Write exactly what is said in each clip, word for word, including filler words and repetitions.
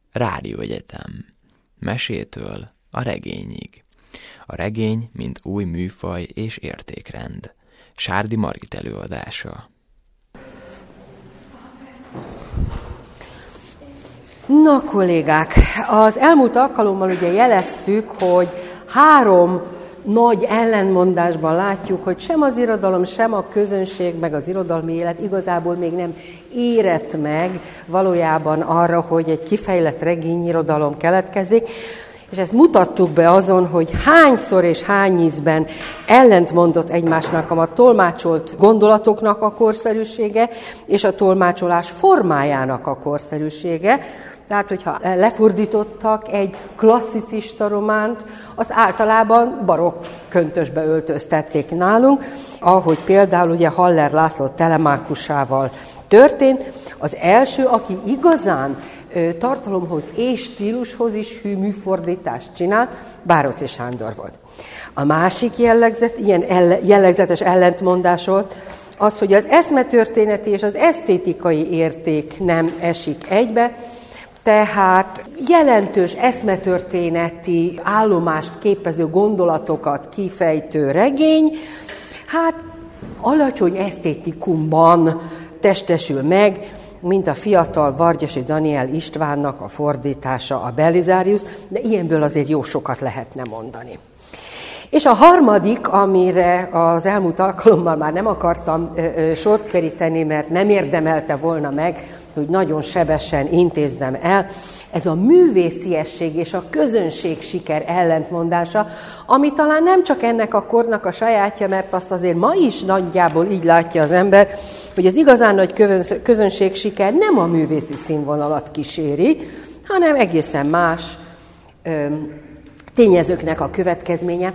Rádióegyetem. Mesétől a regényig. A regény, mint új műfaj és értékrend. Sárdi Margit előadása. Na, kollégák, az elmúlt alkalommal ugye jeleztük, hogy három nagy ellentmondásban látjuk, hogy sem az irodalom, sem a közönség, meg az irodalmi élet igazából még nem érett meg valójában arra, hogy egy kifejlett regényirodalom keletkezik, és ezt mutattuk be azon, hogy hányszor és hány ízben ellentmondott egymásnak a tolmácsolt gondolatoknak a korszerűsége, és a tolmácsolás formájának a korszerűsége. Tehát, hogyha lefordítottak egy klasszicista románt, azt általában barokk köntösbe öltöztették nálunk, ahogy például ugye Haller László Telemákusával történt. Az első, aki igazán tartalomhoz és stílushoz is hű műfordítást csinált, Bároczi Sándor volt. A másik jellegzet, ilyen elle, jellegzetes ellentmondás volt, az, hogy az eszmetörténeti és az esztétikai érték nem esik egybe, tehát jelentős eszmetörténeti állomást képező gondolatokat kifejtő regény, hát alacsony esztétikumban testesül meg, mint a fiatal Vargyasi Daniel Istvánnak a fordítása, a Belisarius, de ilyenből azért jó sokat lehetne mondani. És a harmadik, amire az elmúlt alkalommal már nem akartam ö, ö, sort keríteni, mert nem érdemelte volna meg, hogy nagyon sebesen intézzem el, ez a művésziesség és a közönség siker ellentmondása, ami talán nem csak ennek a kornak a sajátja, mert azt azért ma is nagyjából így látja az ember, hogy az igazán nagy közönség siker nem a művészi színvonalat kíséri, hanem egészen más ö, tényezőknek a következménye,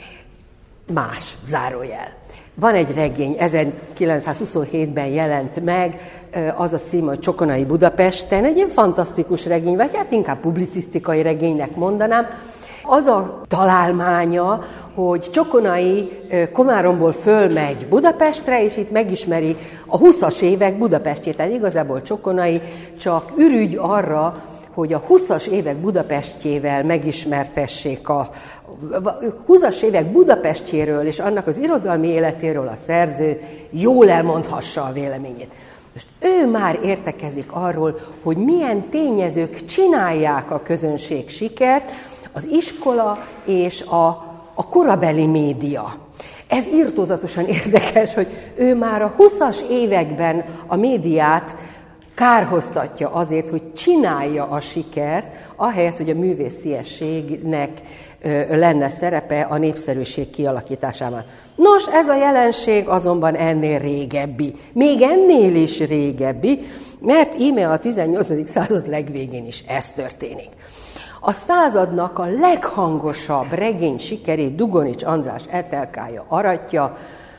más, zárójel. Van egy regény, ezerkilencszázhuszonhétben jelent meg, az a cím, hogy Csokonai Budapesten, egy ilyen fantasztikus regény, vagy hát inkább publicisztikai regénynek mondanám. Az a találmánya, hogy Csokonai Komáromból fölmegy Budapestre, és itt megismeri a húszas évek Budapestjét. Tehát igazából Csokonai csak ürügy arra, hogy a húszas évek Budapestjével megismertessék a húszas évek Budapestjéről és annak az irodalmi életéről a szerző jól elmondhassa a véleményét. Most ő már értekezik arról, hogy milyen tényezők csinálják a közönség sikert, az iskola és a, a korabeli média. Ez irtózatosan érdekes, hogy ő már a húszas években a médiát kárhoztatja azért, hogy csinálja a sikert, ahelyett, hogy a művésziességnek lenne szerepe a népszerűség kialakításában. Nos, ez a jelenség azonban ennél régebbi, még ennél is régebbi, mert íme a tizennyolcadik század legvégén is ez történik. A századnak a leghangosabb regény sikerét Dugonics András Etelkája aratja,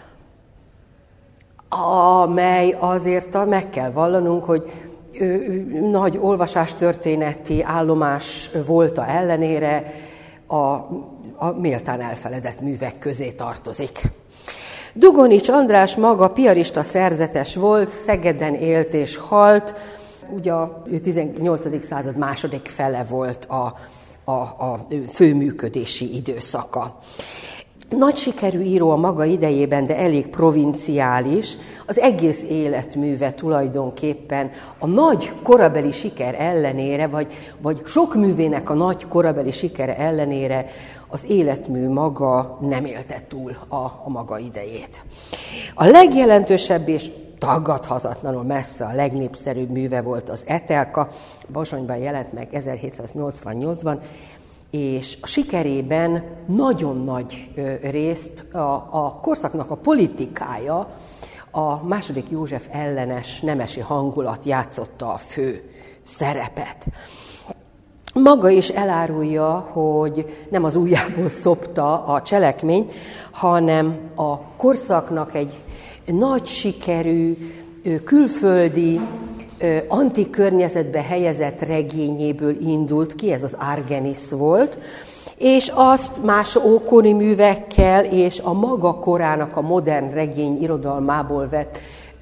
amely azért meg kell vallanunk, hogy nagy olvasástörténeti állomás volta ellenére a, a méltán elfeledett művek közé tartozik. Dugonics András maga piarista szerzetes volt, Szegeden élt és halt, ugye a tizennyolcadik század második fele volt a, a, a főműködési időszaka. Nagy sikerű író a maga idejében, de elég provinciális, az egész életműve tulajdonképpen a nagy korabeli siker ellenére, vagy, vagy sok művének a nagy korabeli sikere ellenére az életmű maga nem élte túl a, a maga idejét. A legjelentősebb és tagadhatatlanul messze a legnépszerűbb műve volt az Etelka, Bazsonyban jelent meg ezerhétszáznyolcvannyolcban, és a sikerében nagyon nagy részt a, a korszaknak a politikája, a második József ellenes nemesi hangulat játszotta a fő szerepet. Maga is elárulja, hogy nem az ujjából szopta a cselekményt, hanem a korszaknak egy nagy sikerű, külföldi, antik környezetbe helyezett regényéből indult ki, ez az Argenis volt, és azt más ókori művekkel és a maga korának a modern regény irodalmából vett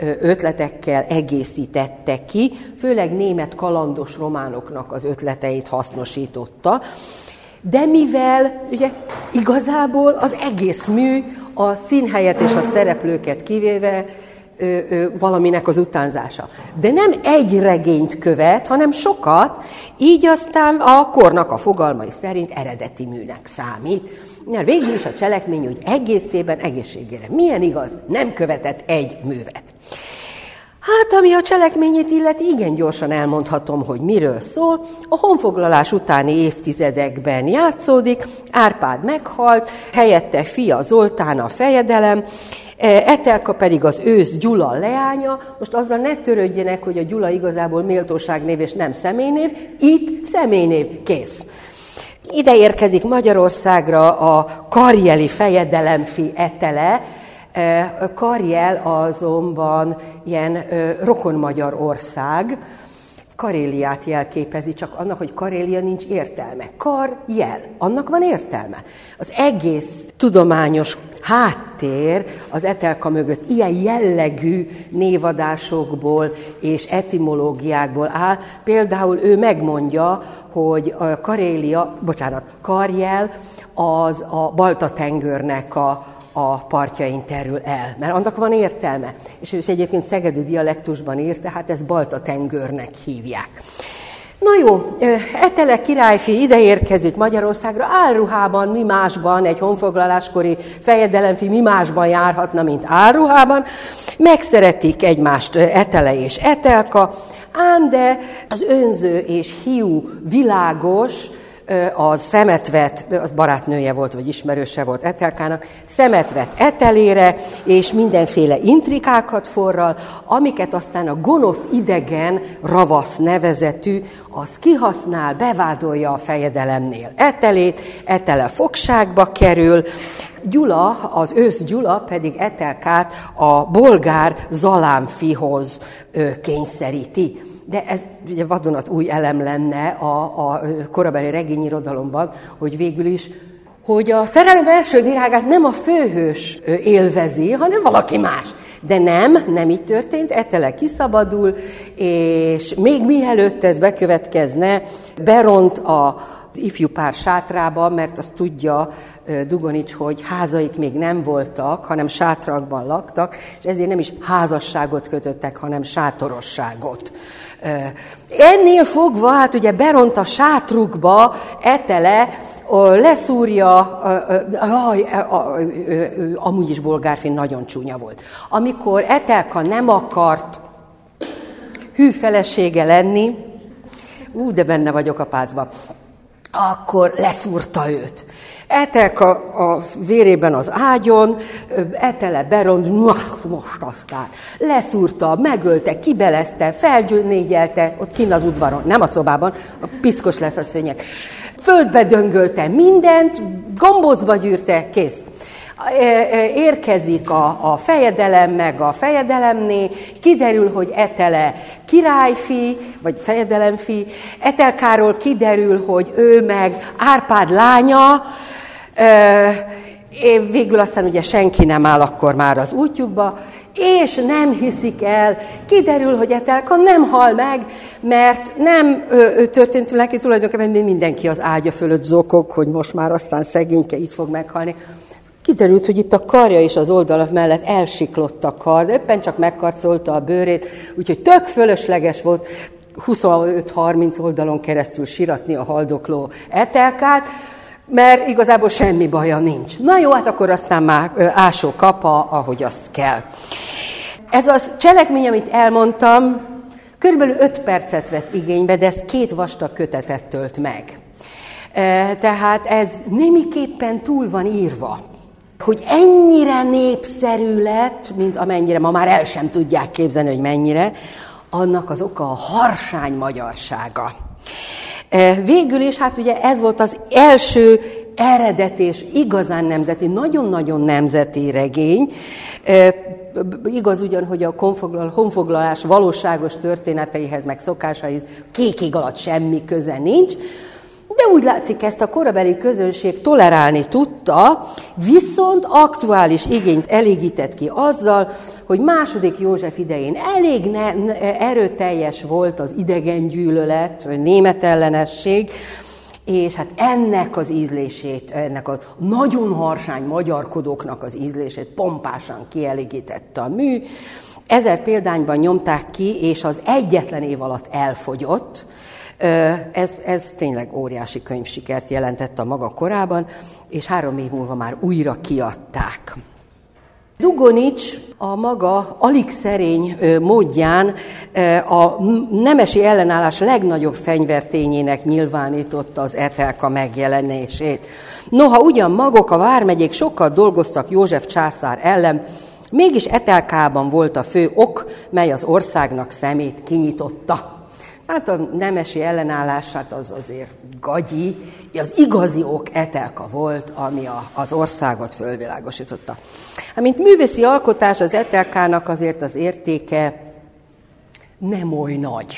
ötletekkel egészítette ki, főleg német kalandos románoknak az ötleteit hasznosította. De mivel ugye igazából az egész mű a színhelyet és a szereplőket kivéve ö, ö, valaminek az utánzása. De nem egy regényt követ, hanem sokat, így aztán a kornak a fogalmai szerint eredeti műnek számít. Mert végül is a cselekmény úgy egészében, egészségére milyen igaz, nem követett egy művet. Hát, ami a cselekményét illeti, igen gyorsan elmondhatom, hogy miről szól. A honfoglalás utáni évtizedekben játszódik, Árpád meghalt, helyette fia Zoltán a fejedelem, Etelka pedig az ősz Gyula leánya. Most azzal ne törődjenek, hogy a Gyula igazából méltóságnév és nem személynév, itt személynév, kész. Ide érkezik Magyarországra a karjeli fejedelemfi Etele. Karjel azonban ilyen rokon-magyar ország, Karéliát jelképezi, csak annak, hogy Karélia nincs értelme. Karjel, annak van értelme. Az egész tudományos háttér az Etelka mögött ilyen jellegű névadásokból és etimológiákból áll. Például ő megmondja, hogy Karélia, bocsánat, Karjel az a Balta-tengernnek a a partjain terül el, mert annak van értelme. És ő egyébként szegedi dialektusban ír, tehát ezt Balta-tengörnek hívják. Na jó, Etele királyfi ide érkezik Magyarországra, álruhában, mi másban, egy honfoglaláskori fejedelemfi mi másban járhatna, mint álruhában. Megszeretik egymást Etele és Etelka, ám de az önző és hiú Világos, az szemetvet, az barátnője volt, vagy ismerőse volt Etelkának, szemetvet Etelére, és mindenféle intrikákat forral, amiket aztán a gonosz idegen ravasz nevezetű, az kihasznál, bevádolja a fejedelemnél Etelét, Etele fogságba kerül, Gyula, az ősz Gyula pedig Etelkát a bolgár Zalámfihoz kényszeríti. De ez ugye vadonatúj elem lenne a, a korabeli regényirodalomban, hogy végül is, hogy a szerelem első virágát nem a főhős élvezi, hanem valaki más. De nem, nem így történt, Etele kiszabadul, és még mielőtt ez bekövetkezne, beront a ifjú pár sátrába, mert azt tudja Dugonics, hogy házaik még nem voltak, hanem sátrakban laktak, és ezért nem is házasságot kötöttek, hanem sátorosságot. Ennél fogva, hát ugye beront a sátrukba Etele, leszúrja, amúgy is bolgárfin nagyon csúnya volt. Amikor Etelka nem akart hű felesége lenni, ú, de benne vagyok a pácban, akkor leszúrta őt. Etelka a vérében az ágyon, Etele beront, most aztán leszúrta, megölte, kibelezte, felgyőnégyelte, ott kinn az udvaron, nem a szobában, a piszkos lesz a szőnyeg. Földbe döngölte mindent, gombócba gyűrte, kész. Érkezik a, a fejedelem, meg a fejedelemné, kiderül, hogy Etele királyfi, vagy fejedelemfi, Etelkáról kiderül, hogy ő meg Árpád lánya, végül aztán ugye senki nem áll akkor már az útjukba, és nem hiszik el, kiderül, hogy Etelka nem hal meg, mert nem ő, történt neki tulajdonképpen mindenki az ágya fölött zokog, hogy most már aztán szegényke itt fog meghalni. Kiderült, hogy itt a karja és az oldala mellett elsiklott a kar, de éppen csak megkarcolta a bőrét, úgyhogy tök fölösleges volt huszonöt-harminc oldalon keresztül siratni a haldokló Etelkát, mert igazából semmi baja nincs. Na jó, hát akkor aztán már ásó kapa, ahogy azt kell. Ez a cselekmény, amit elmondtam, körülbelül öt percet vett igénybe, de ez két vastag kötetet tölt meg. Tehát ez némiképpen túl van írva. Hogy ennyire népszerű lett, mint amennyire ma már el sem tudják képzelni, hogy mennyire, annak az oka a harsány magyarsága. Végül is, hát ugye ez volt az első eredeti és igazán nemzeti, nagyon-nagyon nemzeti regény. Igaz ugyan, hogy a honfoglalás valóságos történeteihez, meg szokásaihoz kékig alatt semmi köze nincs, De úgy látszik, ezt a korabeli közönség tolerálni tudta, viszont aktuális igényt elégített ki azzal, hogy második József idején elég ne, ne, erőteljes volt az idegengyűlölet, vagy németellenesség, és hát ennek az ízlését, ennek a nagyon harsány magyarkodóknak az ízlését pompásan kielégítette a mű. Ezer példányban nyomták ki, és az egyetlen év alatt elfogyott. Ez, ez tényleg óriási könyvsikert jelentett a maga korában, és három év múlva már újra kiadták. Dugonics a maga alig szerény módján a nemesi ellenállás legnagyobb fegyvertényének nyilvánította az Etelka megjelenését. Noha ugyan maguk a vármegyék sokat dolgoztak József császár ellen, mégis Etelkában volt a fő ok, mely az országnak szemét kinyitotta. Hát a nemesi ellenállás, hát az azért gagyi, az igazi ok Etelka volt, ami a, az országot fölvilágosította. Hát, mint művészi alkotás az Etelkának azért az értéke nem oly nagy.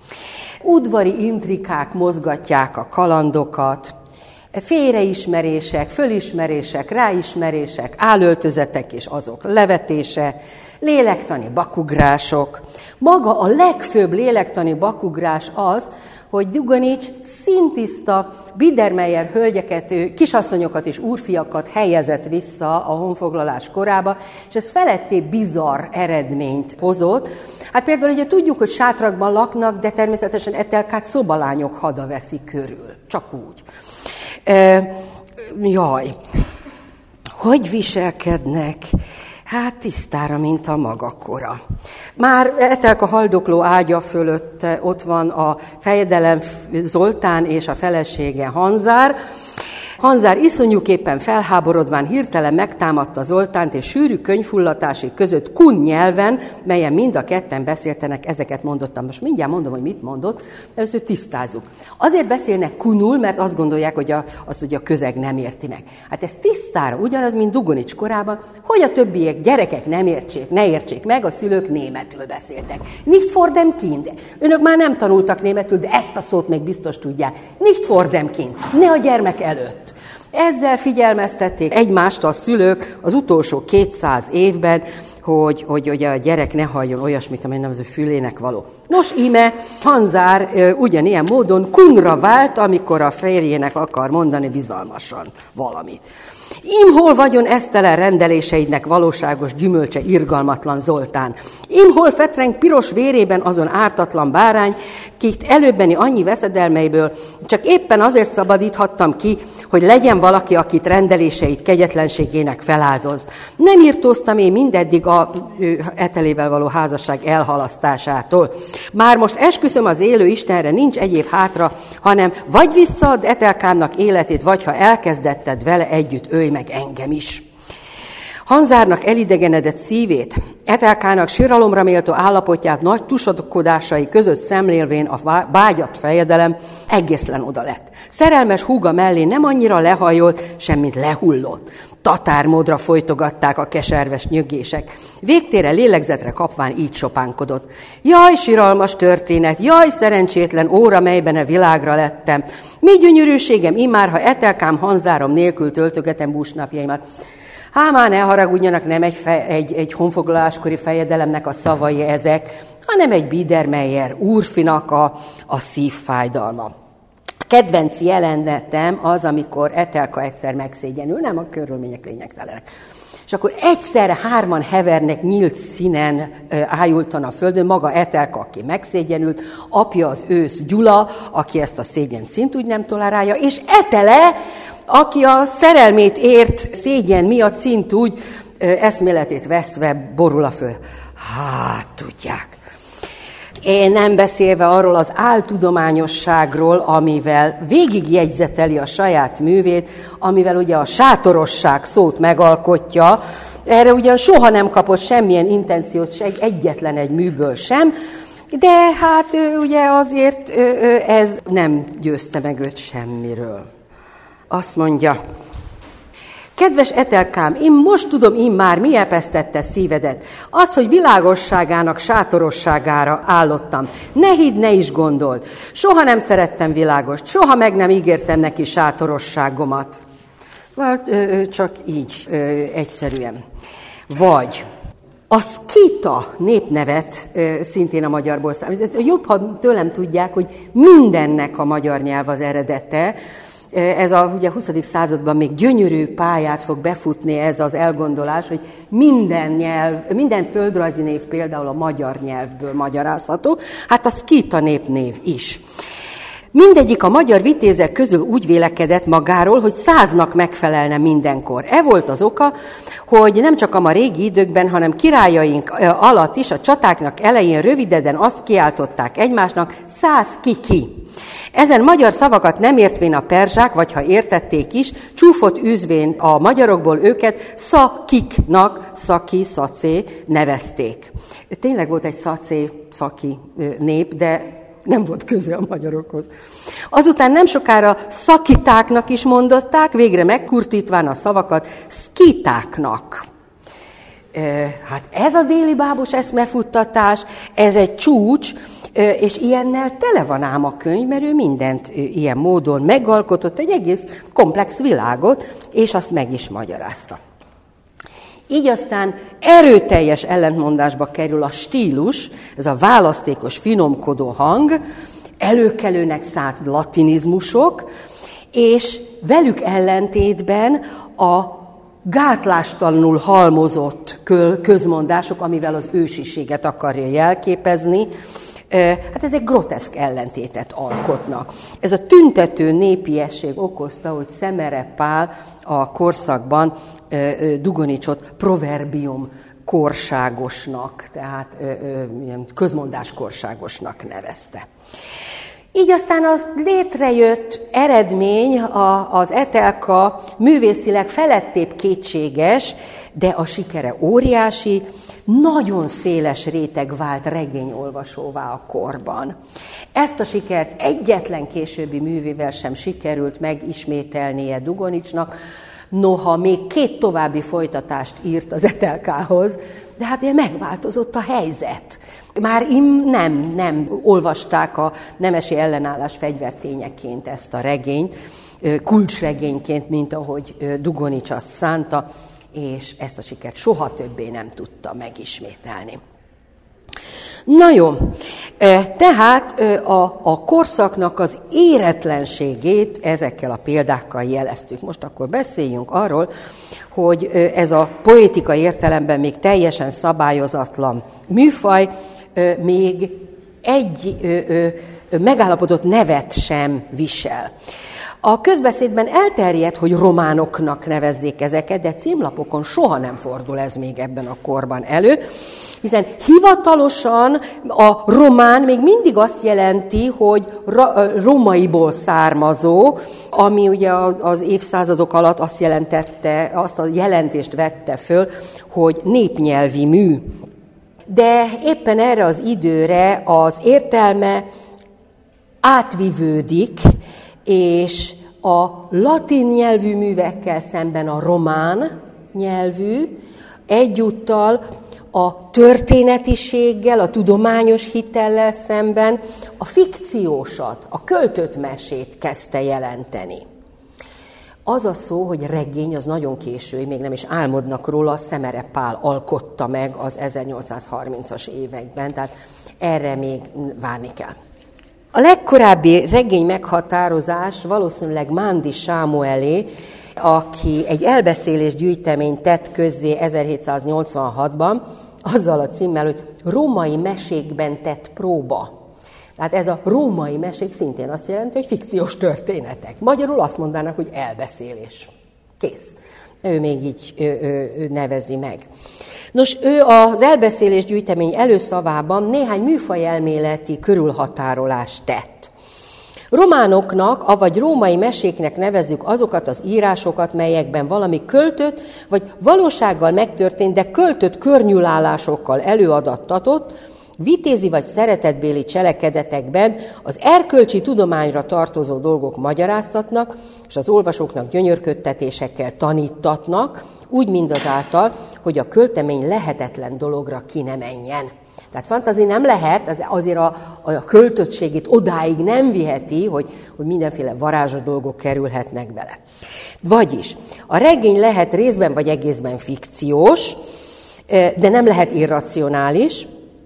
Udvari intrikák mozgatják a kalandokat, félreismerések, fölismerések, ráismerések, álöltözetek és azok levetése, lélektani bakugrások. Maga a legfőbb lélektani bakugrás az, hogy Dugonics szintiszta Biedermeier hölgyeket, kisasszonyokat és úrfiakat helyezett vissza a honfoglalás korába, és ez feletté bizarr eredményt hozott. Hát például ugye tudjuk, hogy sátrakban laknak, de természetesen Etelkát szobalányok hada veszi körül. Csak úgy. E, jaj, hogy viselkednek? Hát tisztára, mint a maga kora. Már Etelka haldokló ágya fölött ott van a fejedelem Zoltán és a felesége Hanzár. Hanzár iszonyúképpen felháborodván hirtelen megtámadta Zoltánt, és sűrű könyvfullatásig között kun nyelven, melyen mind a ketten beszéltenek, ezeket mondottam. Most mindjárt mondom, hogy mit mondott, először tisztázzuk. Azért beszélnek kunul, mert azt gondolják, hogy a, azt, hogy a közeg nem érti meg. Hát ez tisztára ugyanaz, mint Dugonics korában, hogy a többiek, gyerekek nem értsék, ne értsék meg, a szülők németül beszéltek. Nicht vor dem Kind. Önök már nem tanultak németül, de ezt a szót még biztos tudják. Nicht vor dem Kind. Ne a gyermek előtt. Ezzel figyelmeztették egymást a szülők az utolsó kétszáz évben, hogy, hogy, hogy a gyerek ne halljon olyasmit, amely nem az ő fülének való. Nos, íme Hanzár ugyanilyen módon kunra vált, amikor a férjének akar mondani bizalmasan valamit. Im hol vagyon esztelen rendeléseidnek valóságos gyümölcse, irgalmatlan Zoltán? Im hol fetreng piros vérében azon ártatlan bárány, kit előbbeni annyi veszedelmeiből csak éppen azért szabadíthattam ki, hogy legyen valaki, akit rendeléseit kegyetlenségének feláldoz. Nem írtóztam én mindeddig a Etelével való házasság elhalasztásától. Már most esküszöm az élő Istenre, nincs egyéb hátra, hanem vagy visszaad Etelkámnak életét, vagy ha elkezdetted vele együtt, ölj meg engem is. Hanzárnak elidegenedett szívét, Etelkának síralomra méltó állapotját nagy tusakodásai között szemlélvén a bágyat fejedelem egészlen oda lett. Szerelmes húga mellé nem annyira lehajolt, semmint lehullott. Tatármódra folytogatták a keserves nyögések. Végtére lélegzetre kapván így sopánkodott. Jaj, siralmas történet, jaj, szerencsétlen óra, melyben a világra lettem. Mi gyönyörűségem immár, ha Etelkám Hanzárom nélkül töltögetem búsnapjaimat. Hámán ne haragudjanak, nem egy, fe, egy, egy honfoglaláskori fejedelemnek a szavai ezek, hanem egy Biedermeier úrfinak a, a szívfájdalma. Kedvenc jelenetem az, amikor Etelka egyszer megszégyenül, nem a körülmények lényegtelenek. És akkor egyszerre hárman hevernek nyílt színen ájultan a földön, maga Etelka, aki megszégyenült, apja az ősz Gyula, aki ezt a szégyen szintúgy nem tolerálja, és Etele, aki a szerelmét ért szégyen miatt szintúgy eszméletét veszve borul a föl. Hát, tudják. Én nem beszélve arról az áltudományosságról, amivel végigjegyzeteli a saját művét, amivel ugye a sátorosság szót megalkotja, erre ugyan soha nem kapott semmilyen intenciót, se egyetlen egy műből sem, de hát ugye azért ez nem győzte meg őt semmiről. Azt mondja, Kedves Etelkám, én most tudom én már, mi epesztette szívedet. Az, hogy világosságának sátorosságára állottam. Ne hidd, ne is gondold. Soha nem szerettem világost, soha meg nem ígértem neki sátorosságomat. Vagy csak így, egyszerűen. Vagy a szkíta népnevet szintén a magyarból számít. Jobb, ha tőlem tudják, hogy mindennek a magyar nyelv az eredete. Ez a ugye, huszadik században még gyönyörű pályát fog befutni ez az elgondolás, hogy minden nyelv, minden földrajzi név például a magyar nyelvből magyarázható, hát a szkíta népnév is. Mindegyik a magyar vitézek közül úgy vélekedett magáról, hogy száznak megfelelne mindenkor. E volt az oka, hogy nem csak a ma régi időkben, hanem királyaink alatt is a csatáknak elején rövideden azt kiáltották egymásnak, száz ki-ki. Ezen magyar szavakat nem értvén a perzsák, vagy ha értették is, csúfot űzvén a magyarokból őket szakiknak, szaki, szacé nevezték. Tényleg volt egy szacé, szaki nép, de nem volt köze a magyarokhoz. Azután nem sokára szakitáknak is mondották, végre megkurtítván a szavakat szkitáknak. Hát ez a déli bábos eszmefuttatás, ez egy csúcs, és ilyennel tele van ám a könyv, mert ő mindent ilyen módon megalkotott, egy egész komplex világot, és azt meg is magyarázta. Így aztán erőteljes ellentmondásba kerül a stílus, ez a választékos, finomkodó hang, előkelőnek szánt latinizmusok, és velük ellentétben a gátlástalanul halmozott közmondások, amivel az ősiséget akarja jelképezni, hát ezek groteszk ellentétet alkotnak. Ez a tüntető népiesség okozta, hogy Szemere Pál a korszakban Dugonicsot proverbium korságosnak, tehát közmondás korságosnak nevezte. Így aztán az létrejött eredmény, az Etelka művészileg felettébb kétséges, de a sikere óriási, nagyon széles réteg vált regényolvasóvá a korban. Ezt a sikert egyetlen későbbi művével sem sikerült megismételnie Dugonicsnak, noha még két további folytatást írt az Etelkához, de hát ugye megváltozott a helyzet. Már im nem, nem olvasták a nemesi ellenállás fegyvertényeként ezt a regényt, kulcsregényként, mint ahogy Dugonics azt szánta, és ezt a sikert soha többé nem tudta megismételni. Na jó, tehát a, a korszaknak az éretlenségét ezekkel a példákkal jeleztük. Most akkor beszéljünk arról, hogy ez a poétikai értelemben még teljesen szabályozatlan műfaj még egy megállapodott nevet sem visel. A közbeszédben elterjedt, hogy románoknak nevezzék ezeket, de címlapokon soha nem fordul ez még ebben a korban elő, hiszen hivatalosan a román még mindig azt jelenti, hogy romaiból származó, ami ugye az évszázadok alatt azt jelentette, azt a jelentést vette föl, hogy népnyelvi mű. De éppen erre az időre az értelme átvivődik, és a latin nyelvű művekkel szemben a román nyelvű, egyúttal a történetiséggel, a tudományos hitellel szemben a fikciósat, a költött mesét kezdte jelenteni. Az a szó, hogy regény, az nagyon késői, még nem is álmodnak róla, Szemere Pál alkotta meg az ezernyolcszázharmincas években, tehát erre még várni kell. A legkorábbi regény meghatározás valószínűleg Mándi Sámuelé, aki egy elbeszélés gyűjteményt tett közzé ezerhétszáznyolcvanhatban, azzal a címmel, hogy római mesékben tett próba. Tehát ez a római mesék szintén azt jelenti, hogy fikciós történetek. Magyarul azt mondanak, hogy elbeszélés. Kész. Ő még így ő, ő, ő nevezi meg. Nos, ő az elbeszélés gyűjtemény előszavában néhány műfajelméleti körülhatárolást tett. Románoknak, avagy római meséknek nevezzük azokat az írásokat, melyekben valami költött, vagy valósággal megtörtént, de költött környülálásokkal előadattatott, vitézi vagy szeretetbéli cselekedetekben az erkölcsi tudományra tartozó dolgok magyaráztatnak, és az olvasóknak gyönyörködtetésekkel tanítatnak, úgy mindazáltal, hogy a költemény lehetetlen dologra ki ne menjen. Tehát fantazi nem lehet, azért a, a költöttségét odáig nem viheti, hogy, hogy mindenféle varázsos dolgok kerülhetnek bele. Vagyis a regény lehet részben vagy egészben fikciós, de nem lehet irracionális.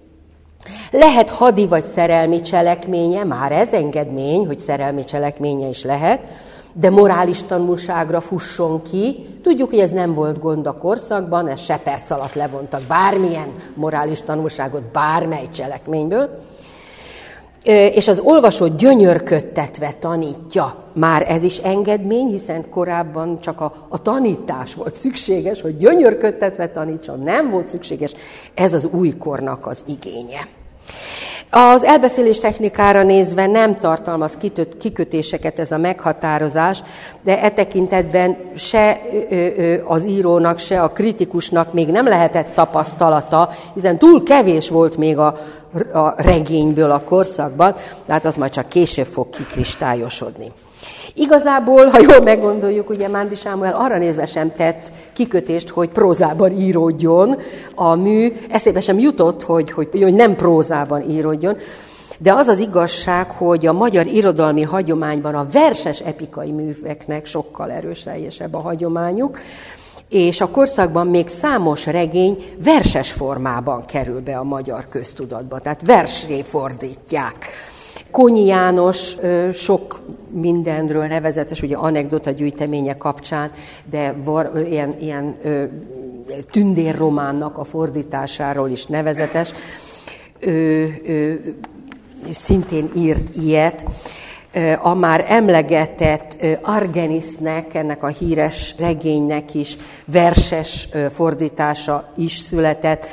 Lehet hadi vagy szerelmi cselekménye, már ez engedmény, hogy szerelmi cselekménye is lehet, de morális tanulságra fusson ki. Tudjuk, hogy ez nem volt gond a korszakban, ezt se perc alatt levontak bármilyen morális tanulságot bármely cselekményből. És az olvasó gyönyörködtetve tanítja. Már ez is engedmény, hiszen korábban csak a, a tanítás volt szükséges, hogy gyönyörködtetve tanítson, nem volt szükséges. Ez az újkornak az igénye. Az elbeszélés technikára nézve nem tartalmaz kitött, kikötéseket ez a meghatározás, de e tekintetben se az írónak, se a kritikusnak még nem lehetett tapasztalata, hiszen túl kevés volt még a, a regényből a korszakban, tehát az majd csak később fog kikristályosodni. Igazából, ha jól meggondoljuk, ugye Mándi Sámuel arra nézve sem tett kikötést, hogy prózában íródjon a mű, eszébe sem jutott, hogy, hogy, hogy nem prózában íródjon, de az az igazság, hogy a magyar irodalmi hagyományban a verses epikai műveknek sokkal erősebb a hagyományuk, és a korszakban még számos regény verses formában kerül be a magyar köztudatba, tehát versré fordítják. Kónyi János sok mindenről nevezetes, ugye anekdota gyűjteménye kapcsán, de var, ilyen, ilyen tündérrománnak a fordításáról is nevezetes. Ő, ő szintén írt ilyet. A már emlegetett Argenisnek, ennek a híres regénynek is verses fordítása is született,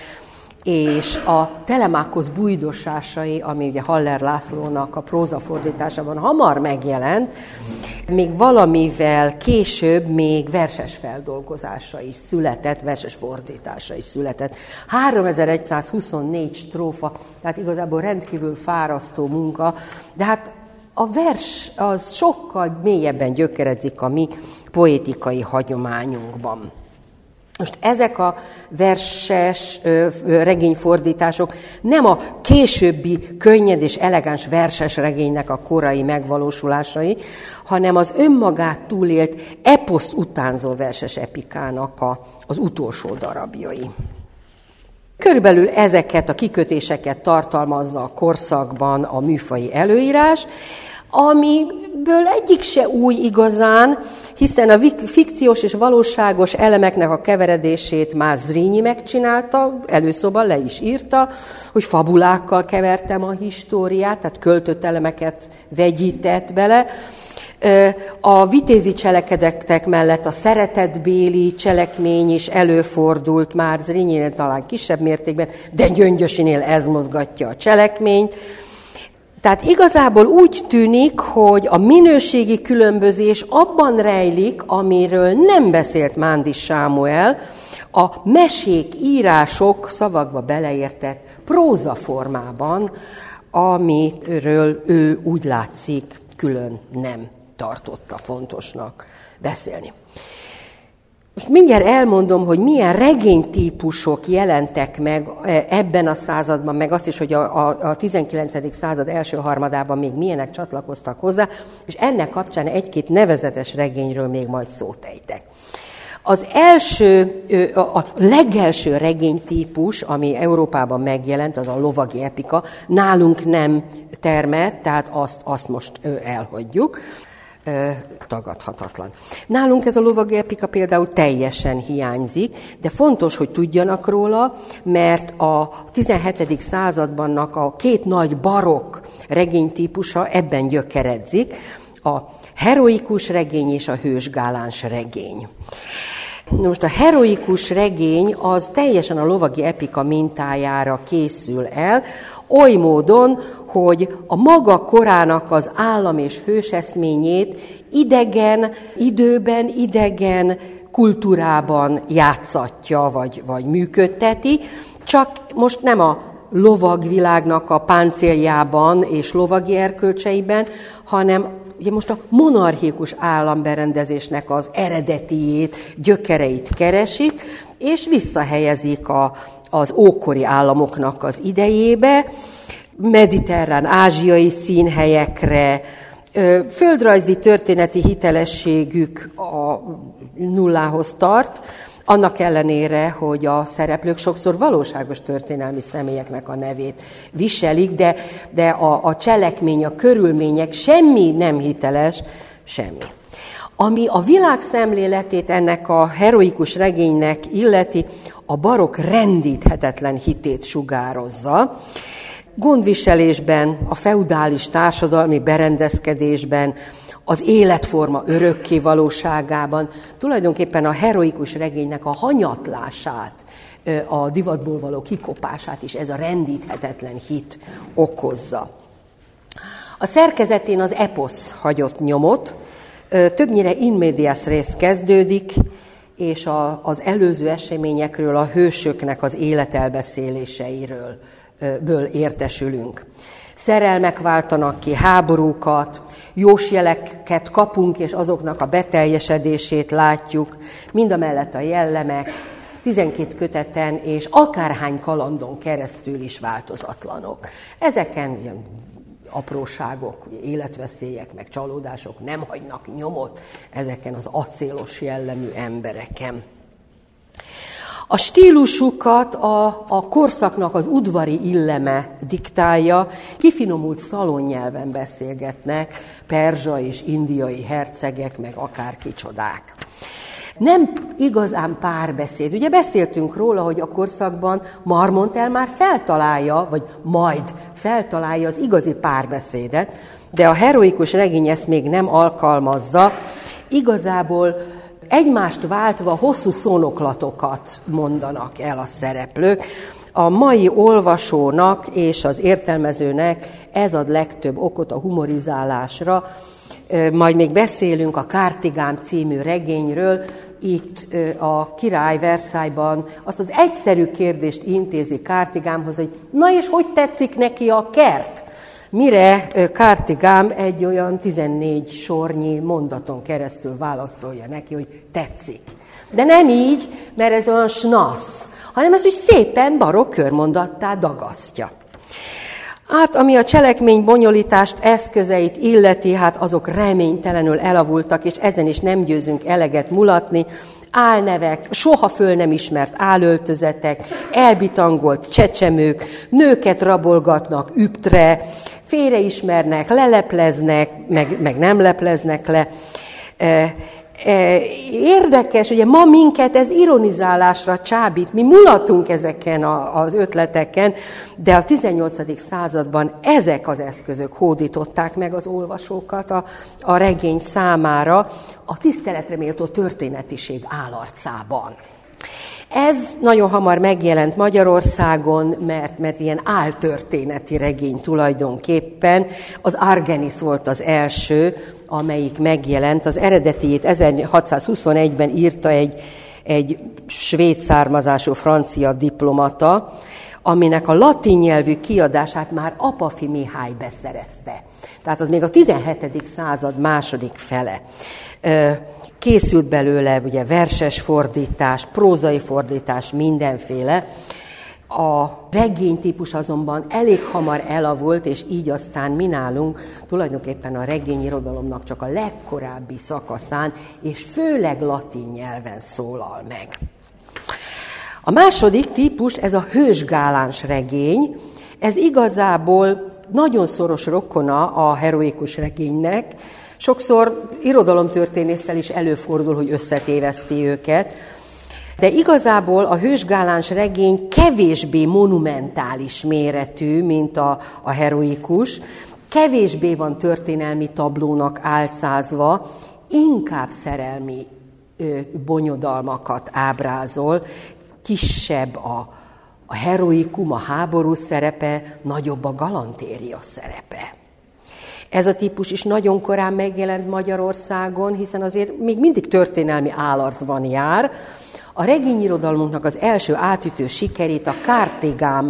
és a Telemákosz bújdosásai, ami ugye Haller Lászlónak a prózafordításában hamar megjelent, még valamivel később még verses feldolgozása is született, verses fordítása is született. háromezer-egyszázhuszonnégy strófa, tehát igazából rendkívül fárasztó munka, de hát a vers az sokkal mélyebben gyökeredzik a mi poétikai hagyományunkban. Most ezek a verses ö, ö, regényfordítások nem a későbbi könnyed és elegáns verses regénynek a korai megvalósulásai, hanem az önmagát túlélt eposzt utánzó verses epikának a, az utolsó darabjai. Körülbelül ezeket a kikötéseket tartalmazza a korszakban a műfaji előírás, amiből egyik se új igazán, hiszen a fikciós és valóságos elemeknek a keveredését már Zrínyi megcsinálta, előszóban le is írta, hogy fabulákkal kevertem a históriát, tehát költött elemeket vegyített bele. A vitézi cselekedetek mellett a szeretetbéli cselekmény is előfordult már Zrínyinél talán kisebb mértékben, de Gyöngyösinél ez mozgatja a cselekményt. Tehát igazából úgy tűnik, hogy a minőségi különbözés abban rejlik, amiről nem beszélt Mándi Sámuel, a mesék, írások szavakba beleértett próza formában, amiről ő úgy látszik külön nem tartotta fontosnak beszélni. Most mindjárt elmondom, hogy milyen regénytípusok jelentek meg ebben a században, meg azt is, hogy a, a, a tizenkilencedik század első harmadában még milyenek csatlakoztak hozzá, és ennek kapcsán egy-két nevezetes regényről még majd szót ejtek. Az első, a legelső regénytípus, ami Európában megjelent, az a lovagi epika, nálunk nem termett, tehát azt, azt most elhagyjuk. Tagadhatatlan. Nálunk ez a lovagi epika például teljesen hiányzik, de fontos, hogy tudjanak róla, mert a tizenhetedik századbannak a két nagy barokk regénytípusa ebben gyökeredzik, a heroikus regény és a hősgáláns regény. Most a heroikus regény az teljesen a lovagi epika mintájára készül el, oly módon, hogy a maga korának az állam és hőseszményét idegen időben, idegen kultúrában játszatja, vagy, vagy működteti, csak most nem a lovagvilágnak a páncéljában és lovagi erkölcseiben, hanem ugye most a monarchikus államberendezésnek az eredetiét, gyökereit keresik, és visszahelyezik a, az ókori államoknak az idejébe, mediterrán, ázsiai színhelyekre, földrajzi történeti hitelességük a nullához tart, annak ellenére, hogy a szereplők sokszor valóságos történelmi személyeknek a nevét viselik, de, de a, a cselekmény, a körülmények, semmi nem hiteles, semmi. Ami a világ szemléletét ennek a heroikus regénynek illeti, a barokk rendíthetetlen hitét sugározza. Gondviselésben, a feudális társadalmi berendezkedésben, az életforma örökké valóságában, tulajdonképpen a heroikus regénynek a hanyatlását, a divatból való kikopását is ez a rendíthetetlen hit okozza. A szerkezetén az eposz hagyott nyomot, többnyire in medias res kezdődik, és a, az előző eseményekről, a hősöknek az életelbeszéléseiről ből értesülünk. Szerelmek váltanak ki háborúkat, jósjeleket kapunk, és azoknak a beteljesedését látjuk, mindamellett a jellemek tizenkét köteten és akárhány kalandon keresztül is változatlanok. Ezeken ugye, apróságok, ugye, életveszélyek, meg csalódások nem hagynak nyomot ezeken az acélos jellemű embereken. A stílusukat a, a korszaknak az udvari illeme diktálja, kifinomult szalonnyelven beszélgetnek perzsa és indiai hercegek, meg akár kicsodák. Nem igazán párbeszéd. Ugye beszéltünk róla, hogy a korszakban Marmontel már feltalálja, vagy majd feltalálja az igazi párbeszédet, de a heroikus regény ezt még nem alkalmazza. Igazából egymást váltva hosszú szónoklatokat mondanak el a szereplők. A mai olvasónak és az értelmezőnek ez ad legtöbb okot a humorizálásra. Majd még beszélünk a Kártigám című regényről. Itt a király Versailles-ban azt az egyszerű kérdést intézi Kártigámhoz, hogy na és hogy tetszik neki a kert? Mire Kártigám egy olyan tizennégy sornyi mondaton keresztül válaszolja neki, hogy tetszik. De nem így, mert ez olyan snasz, hanem ez úgy szépen barokk körmondattá dagasztja. Hát, ami a cselekmény bonyolítást, eszközeit illeti, hát azok reménytelenül elavultak, és ezen is nem győzünk eleget mulatni. Álnevek, soha föl nem ismert álöltözetek, elbitangolt csecsemők, nőket rabolgatnak üptre, félreismernek, lelepleznek, meg, meg nem lepleznek le. Érdekes, ugye ma minket ez ironizálásra csábít, mi mulatunk ezeken az ötleteken, de a tizennyolcadik században ezek az eszközök hódították meg az olvasókat a, a regény számára a tiszteletre méltó történetiség állarcában. Ez nagyon hamar megjelent Magyarországon, mert, mert ilyen áltörténeti regény tulajdonképpen. Az Argenis volt az első, amelyik megjelent. Az eredetiét ezerhatszázhuszonegyben írta egy, egy svéd származású francia diplomata, aminek a latin nyelvű kiadását már Apafi Mihály beszerezte. Tehát az még a tizenhetedik század második fele. Készült belőle ugye verses fordítás, prózai fordítás, mindenféle. A regénytípus azonban elég hamar elavult, és így aztán mi nálunk tulajdonképpen a regényirodalomnak csak a legkorábbi szakaszán, és főleg latin nyelven szólal meg. A második típus, ez a hősgáláns regény, ez igazából nagyon szoros rokona a heroikus regénynek. Sokszor irodalomtörténésszel is előfordul, hogy összetéveszti őket, de igazából a hősgáláns regény kevésbé monumentális méretű, mint a, a heroikus, kevésbé van történelmi tablónak álcázva, inkább szerelmi ö, bonyodalmakat ábrázol, kisebb a, a heroikum, a háború szerepe, nagyobb a galantéria szerepe. Ez a típus is nagyon korán megjelent Magyarországon, hiszen azért még mindig történelmi állarcban jár. A regényirodalmunknak az első átütő sikerét a Kártigám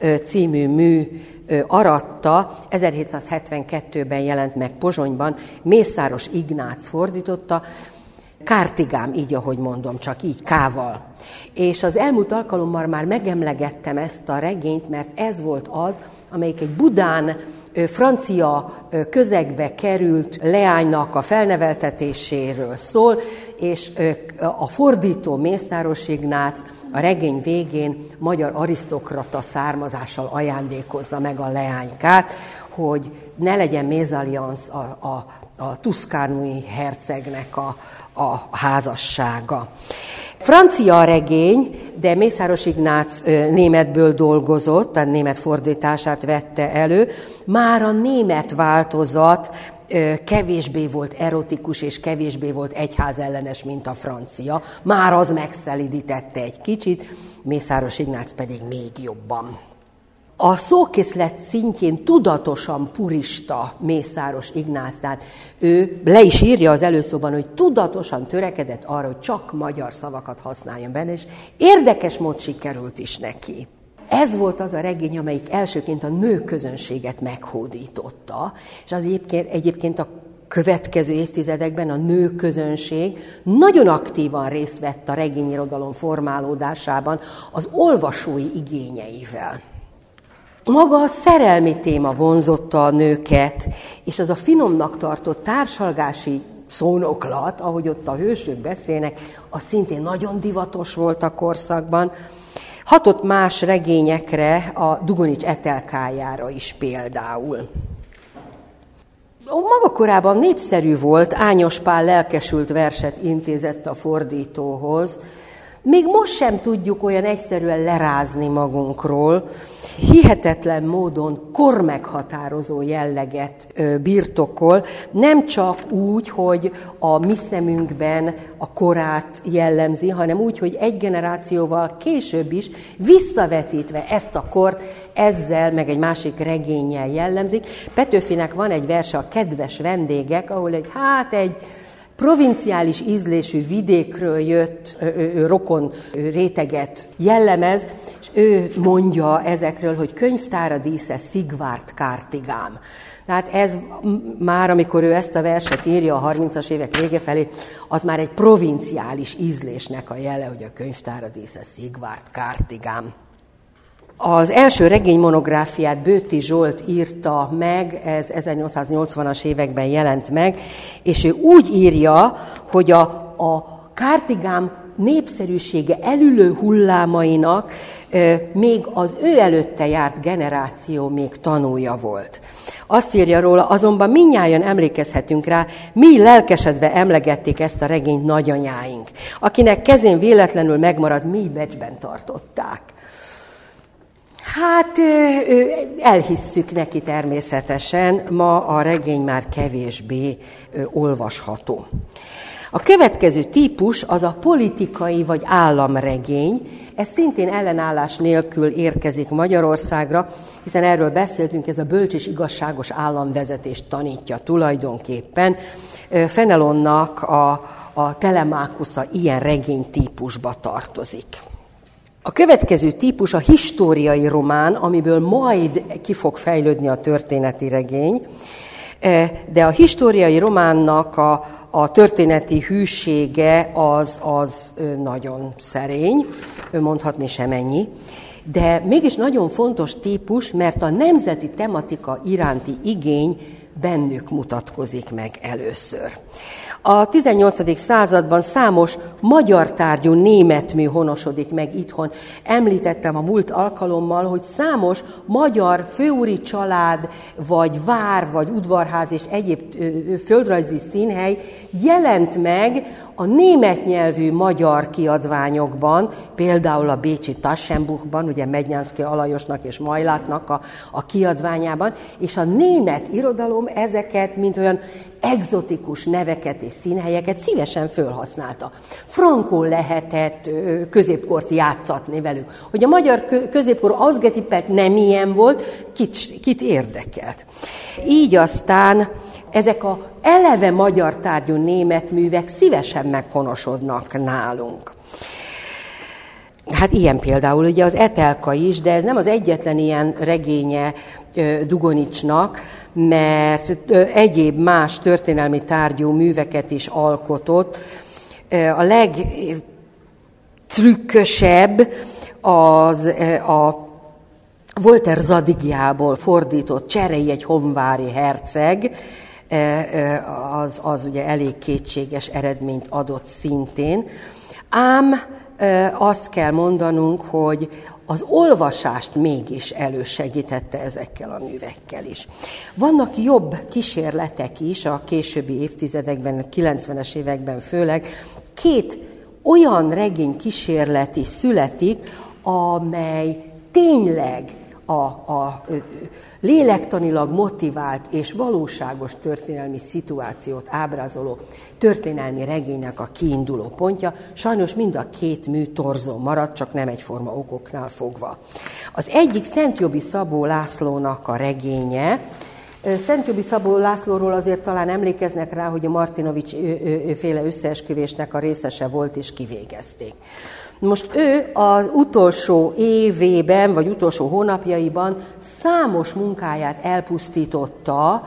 című mű aratta, ezerhétszázhetvenkettőben jelent meg Pozsonyban, Mészáros Ignác fordította, Kártigám, így ahogy mondom, csak így K-val. És az elmúlt alkalommal már megemlegettem ezt a regényt, mert ez volt az, amelyik egy Budán francia közegbe került leánynak a felneveltetéséről szól, és a fordító Mészáros Ignác a regény végén magyar arisztokrata származással ajándékozza meg a leánykát, hogy ne legyen mézalliansz a, a, a tuszkánui hercegnek a, a házassága. Francia regény, de Mészáros Ignác németből dolgozott, tehát német fordítását vette elő. Már a német változat kevésbé volt erotikus és kevésbé volt egyházellenes, mint a francia. Már az megszelidítette egy kicsit, Mészáros Ignác pedig még jobban. A szókészlet szintjén tudatosan purista Mészáros Ignác, tehát ő le is írja az előszóban, hogy tudatosan törekedett arra, hogy csak magyar szavakat használjon benne, és érdekes mód sikerült is neki. Ez volt az a regény, amelyik elsőként a nőközönséget meghódította, és az egyébként, egyébként a következő évtizedekben a nőközönség nagyon aktívan részt vett a regényirodalom formálódásában az olvasói igényeivel. Maga a szerelmi téma vonzotta a nőket, és az a finomnak tartott társalgási szónoklat, ahogy ott a hősök beszélnek, az szintén nagyon divatos volt a korszakban. Hatott más regényekre, a Dugonics Etelkájára is például. Maga korában népszerű volt, Ányos Pál lelkesült verset intézett a fordítóhoz. Még most sem tudjuk olyan egyszerűen lerázni magunkról. Hihetetlen módon kormeghatározó jelleget birtokol, nem csak úgy, hogy a mi szemünkben a korát jellemzi, hanem úgy, hogy egy generációval később is visszavetítve ezt a kort, ezzel meg egy másik regénnyel jellemzik. Petőfinek van egy verse, a Kedves vendégek, ahol egy, hát egy provinciális ízlésű vidékről jött ö, ö, rokon ö, réteget jellemez, és ő mondja ezekről, hogy könyvtára dísze Szigvárt Kártigám. Tehát ez már, amikor ő ezt a verset írja a harmincas évek vége felé, az már egy provinciális ízlésnek a jele, hogy a könyvtára dísze Szigvárt Kártigám. Az első regénymonográfiát Bőti Zsolt írta meg, ez ezernyolcszáznyolcvanas években jelent meg, és ő úgy írja, hogy a, a Kártigám népszerűsége elülő hullámainak e, még az ő előtte járt generáció még tanúja volt. Azt írja róla, azonban mindnyájan emlékezhetünk rá, mi lelkesedve emlegették ezt a regényt nagyanyáink, akinek kezén véletlenül megmaradt, mi becsben tartották. Hát elhisszük neki természetesen, ma a regény már kevésbé olvasható. A következő típus az a politikai vagy államregény. Ez szintén ellenállás nélkül érkezik Magyarországra, hiszen erről beszéltünk, ez a bölcs és igazságos államvezetést tanítja tulajdonképpen. Fenelonnak a, a Telemákusza ilyen regénytípusba tartozik. A következő típus a históriai román, amiből majd ki fog fejlődni a történeti regény, de a históriai románnak a, a történeti hűsége az, az nagyon szerény, mondhatni sem ennyi, de mégis nagyon fontos típus, mert a nemzeti tematika iránti igény bennük mutatkozik meg először. A tizennyolcadik században számos magyar tárgyú németmű honosodik meg itthon. Említettem a múlt alkalommal, hogy számos magyar főúri család, vagy vár, vagy udvarház és egyéb földrajzi színhely jelent meg a német nyelvű magyar kiadványokban, például a bécsi Taschenbuchban, ugye Mednyánszky Alajosnak és Majlátnak a, a kiadványában, és a német irodalom ezeket, mint olyan egzotikus neveket és színhelyeket szívesen fölhasználta. Frankon lehetett középkort játszatni velük. Hogy a magyar középkor azgetippelt nem ilyen volt, kit, kit érdekelt. Így aztán ezek a eleve magyar tárgyú német művek szívesen meghonosodnak nálunk. Hát ilyen például ugye az Etelka is, de ez nem az egyetlen ilyen regénye Dugonicsnak, mert egyéb más történelmi tárgyú műveket is alkotott. A legtrükkösebb az a Volter Zadigjából fordított Cserei egy honvári herceg, az, az ugye elég kétséges eredményt adott szintén. Ám azt kell mondanunk, hogy az olvasást mégis elősegítette ezekkel a művekkel is. Vannak jobb kísérletek is a későbbi évtizedekben, a kilencvenes években főleg. Két olyan regény kísérlet is születik, amely tényleg a, a lélektanilag motivált és valóságos történelmi szituációt ábrázoló történelmi regénynek a kiinduló pontja. Sajnos mind a két mű torzó maradt, csak nem egyforma okoknál fogva. Az egyik Szentjobi Szabó Lászlónak a regénye. Szentjobi Szabó Lászlóról azért talán emlékeznek rá, hogy a Martinovics féle összeesküvésnek a részese volt és kivégezték. Most ő az utolsó évében, vagy utolsó hónapjaiban számos munkáját elpusztította,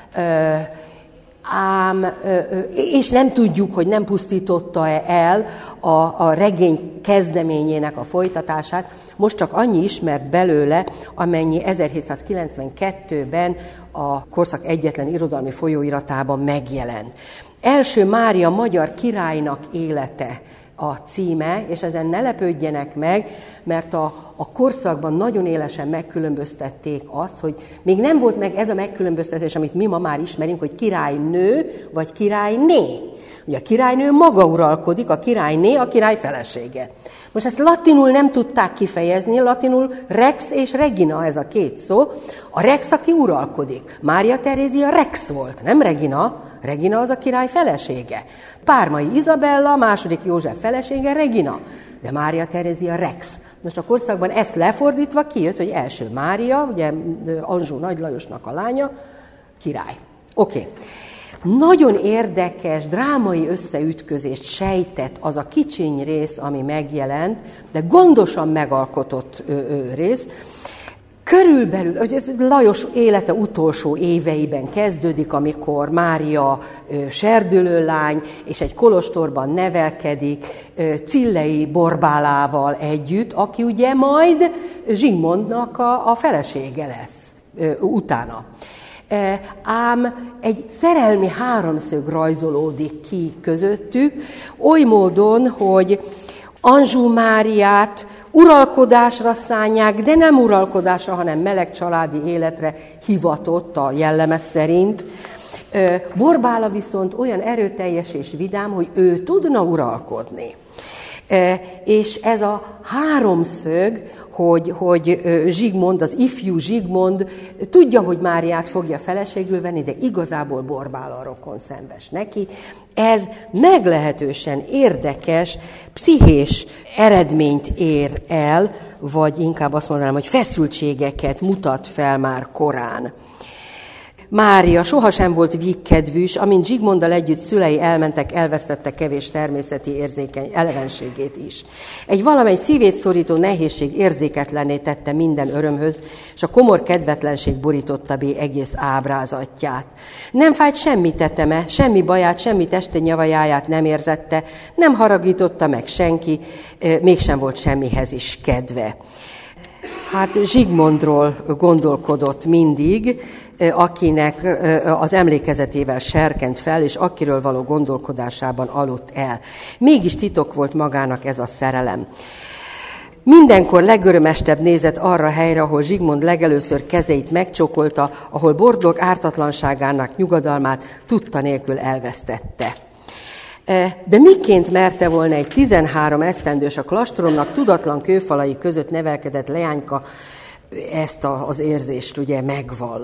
ám, és nem tudjuk, hogy nem pusztította el a, a regény kezdeményének a folytatását. Most csak annyi ismert belőle, amennyi ezerhétszázkilencvenkettőben a korszak egyetlen irodalmi folyóiratában megjelent. Első Mária magyar királynak élete a címe, és ezen ne lepődjenek meg, mert a, a korszakban nagyon élesen megkülönböztették azt, hogy még nem volt meg ez a megkülönböztetés, amit mi ma már ismerünk, hogy királynő vagy királyné. Ugye a királynő maga uralkodik, a királyné a király felesége. Most ezt latinul nem tudták kifejezni, latinul rex és regina ez a két szó. A rex, aki uralkodik. Mária Terézia rex volt, nem Regina. Regina az a király felesége. Pármai Izabella, második József felesége Regina. De Mária Terézia rex. Most a korszakban ezt lefordítva kijött, hogy első Mária, ugye Anjou Nagy Lajosnak a lánya, király. Oké. Okay. Nagyon érdekes, drámai összeütközést sejtett az a kicsiny rész, ami megjelent, de gondosan megalkotott ö, ö, rész. Körülbelül, hogy ez Lajos élete utolsó éveiben kezdődik, amikor Mária ö, serdülőlány, és egy kolostorban nevelkedik ö, Cillei Borbálával együtt, aki ugye majd Zsigmondnak a, a felesége lesz ö, utána. Ám egy szerelmi háromszög rajzolódik ki közöttük, oly módon, hogy Anjou Máriát uralkodásra szánják, de nem uralkodásra, hanem meleg családi életre hivatott a jelleme szerint. Borbála viszont olyan erőteljes és vidám, hogy ő tudna uralkodni. És ez a háromszög, hogy, hogy Zsigmond, az ifjú Zsigmond tudja, hogy Máriát fogja feleségül venni, de igazából Borbála a rokon szembes neki. Ez meglehetősen érdekes, pszichés eredményt ér el, vagy inkább azt mondanám, hogy feszültségeket mutat fel már korán. Mária sohasem volt vígkedvűs, amint Zsigmonddal együtt szülei elmentek, elvesztette kevés természeti érzékeny elevenségét is. Egy valamely szívét szorító nehézség érzéketlenné tette minden örömhöz, és a komor kedvetlenség borította be egész ábrázatját. Nem fájt semmi teteme, semmi baját, semmi testi nyavajáját nem érzette, nem haragította meg senki, mégsem volt semmihez is kedve. Hát Zsigmondról gondolkodott mindig, akinek az emlékezetével serkent fel, és akiről való gondolkodásában aludt el. Mégis titok volt magának ez a szerelem. Mindenkor legörömestebb nézett arra a helyre, ahol Zsigmond legelőször kezeit megcsókolta, ahol Boldog ártatlanságának nyugodalmát tudta nélkül elvesztette. De miként merte volna egy tizenhárom esztendős, a klastromnak tudatlan kőfalai között nevelkedett leányka ezt az érzést ugye megvallani?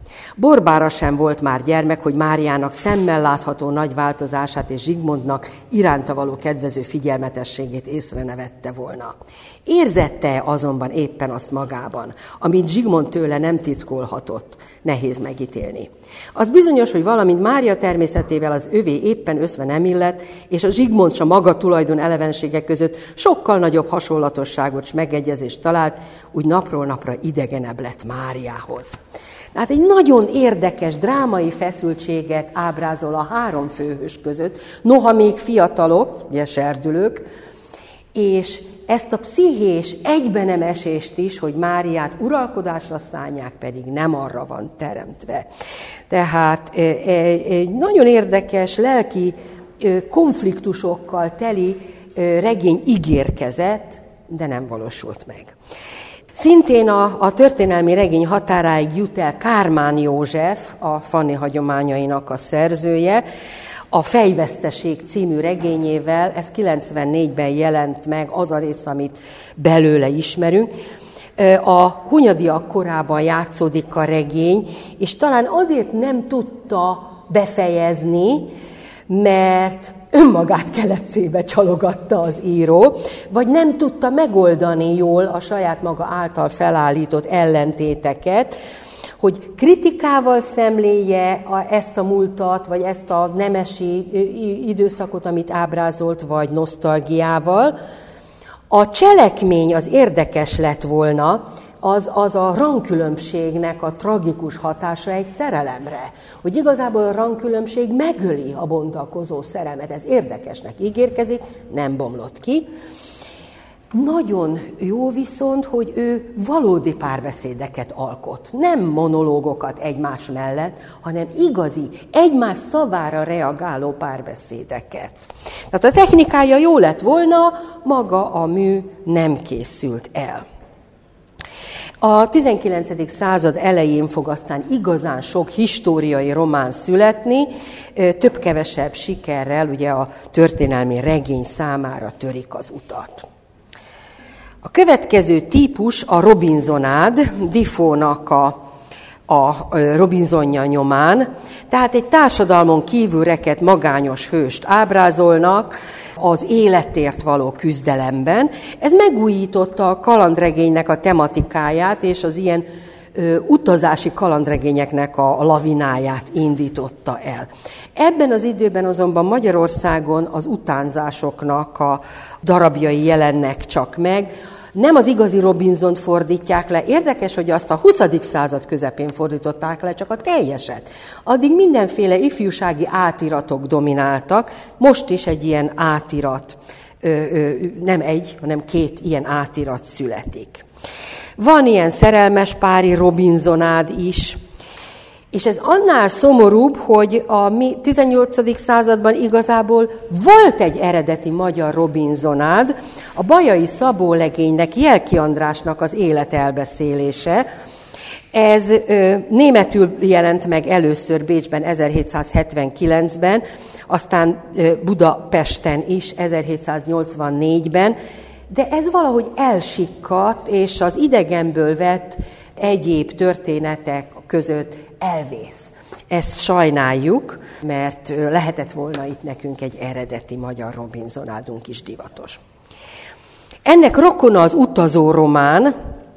Borbára sem volt már gyermek, hogy Máriának szemmel látható nagy változását és Zsigmondnak iránta való kedvező figyelmetességét észre ne vette volna. Érzette azonban éppen azt magában, amit Zsigmond tőle nem titkolhatott, nehéz megítélni. Az bizonyos, hogy valamint Mária természetével az övé éppen összve nem illet, és a Zsigmond s a maga tulajdon elevensége között sokkal nagyobb hasonlatosságot s megegyezést talált, úgy napról napra idegenebb lett Máriához. Hát egy nagyon érdekes drámai feszültséget ábrázol a három főhős között, noha még fiatalok, ugye serdülők, és ezt a pszichés egybenemesést is, hogy Máriát uralkodásra szánják, pedig nem arra van teremtve. Tehát egy nagyon érdekes lelki konfliktusokkal teli regény ígérkezett, de nem valósult meg. Szintén a, a történelmi regény határáig jut el Kármán József, a Fanny hagyományainak a szerzője, a Fejveszteség című regényével, ez kilencvennégyben jelent meg, az a rész, amit belőle ismerünk. A Hunyadiak korában játszódik a regény, és talán azért nem tudta befejezni, mert önmagát kelepcébe csalogatta az író, vagy nem tudta megoldani jól a saját maga által felállított ellentéteket, hogy kritikával szemléje a, ezt a múltat, vagy ezt a nemesi időszakot, amit ábrázolt, vagy nosztalgiával. A cselekmény az érdekes lett volna, az, az a rangkülönbségnek a tragikus hatása egy szerelemre. Hogy igazából a rangkülönbség megöli a bontakozó szerelmet. Ez érdekesnek ígérkezik, nem bomlott ki. Nagyon jó viszont, hogy ő valódi párbeszédeket alkot. Nem monológokat egymás mellett, hanem igazi, egymás szavára reagáló párbeszédeket. Tehát a technikája jó lett volna, maga a mű nem készült el. A tizenkilencedik század elején fog aztán igazán sok históriai román születni, több-kevesebb sikerrel ugye a történelmi regény számára törik az utat. A következő típus a Robinsonád, Defoe-nak a, a Robinsonja nyomán, tehát egy társadalmon kívül rekedt magányos hőst ábrázolnak az életért való küzdelemben. Ez megújította a kalandregénynek a tematikáját, és az ilyen ö, utazási kalandregényeknek a lavináját indította el. Ebben az időben azonban Magyarországon az utánzásoknak a darabjai jelennek csak meg. Nem az igazi Robinsont fordítják le. Érdekes, hogy azt a huszadik század közepén fordították le, csak a teljeset. Addig mindenféle ifjúsági átiratok domináltak, most is egy ilyen átirat, ö, ö, nem egy, hanem két ilyen átirat születik. Van ilyen szerelmes pári Robinsonád is, és ez annál szomorúbb, hogy a tizennyolcadik században igazából volt egy eredeti magyar Robinsonád, a Bajai Szabó legénynek, Jelki Andrásnak az életelbeszélése. Ez ö, németül jelent meg először Bécsben ezerhétszázhetvenkilencben, aztán ö, Budapesten is ezerhétszáznyolcvannégyben, de ez valahogy elsikkadt, és az idegenből vett egyéb történetek között elvész. Ezt sajnáljuk, mert lehetett volna itt nekünk egy eredeti magyar Robinsonádunk is divatos. Ennek rokona az utazó román,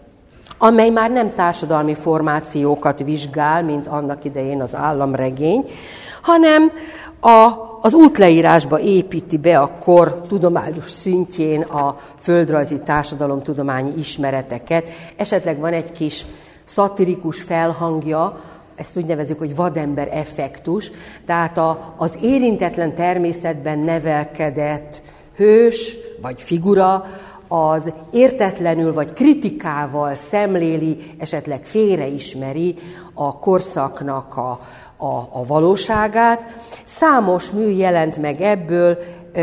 amely már nem társadalmi formációkat vizsgál, mint annak idején az államregény, hanem a, az útleírásba építi be a kor tudományos szintjén a földrajzi társadalomtudományi ismereteket. Esetleg van egy kis szatirikus felhangja, ezt úgy nevezzük, hogy vadember effektus, tehát a, az érintetlen természetben nevelkedett hős vagy figura, az értetlenül vagy kritikával szemléli, esetleg félreismeri a korszaknak a, a, a valóságát. Számos mű jelent meg ebből,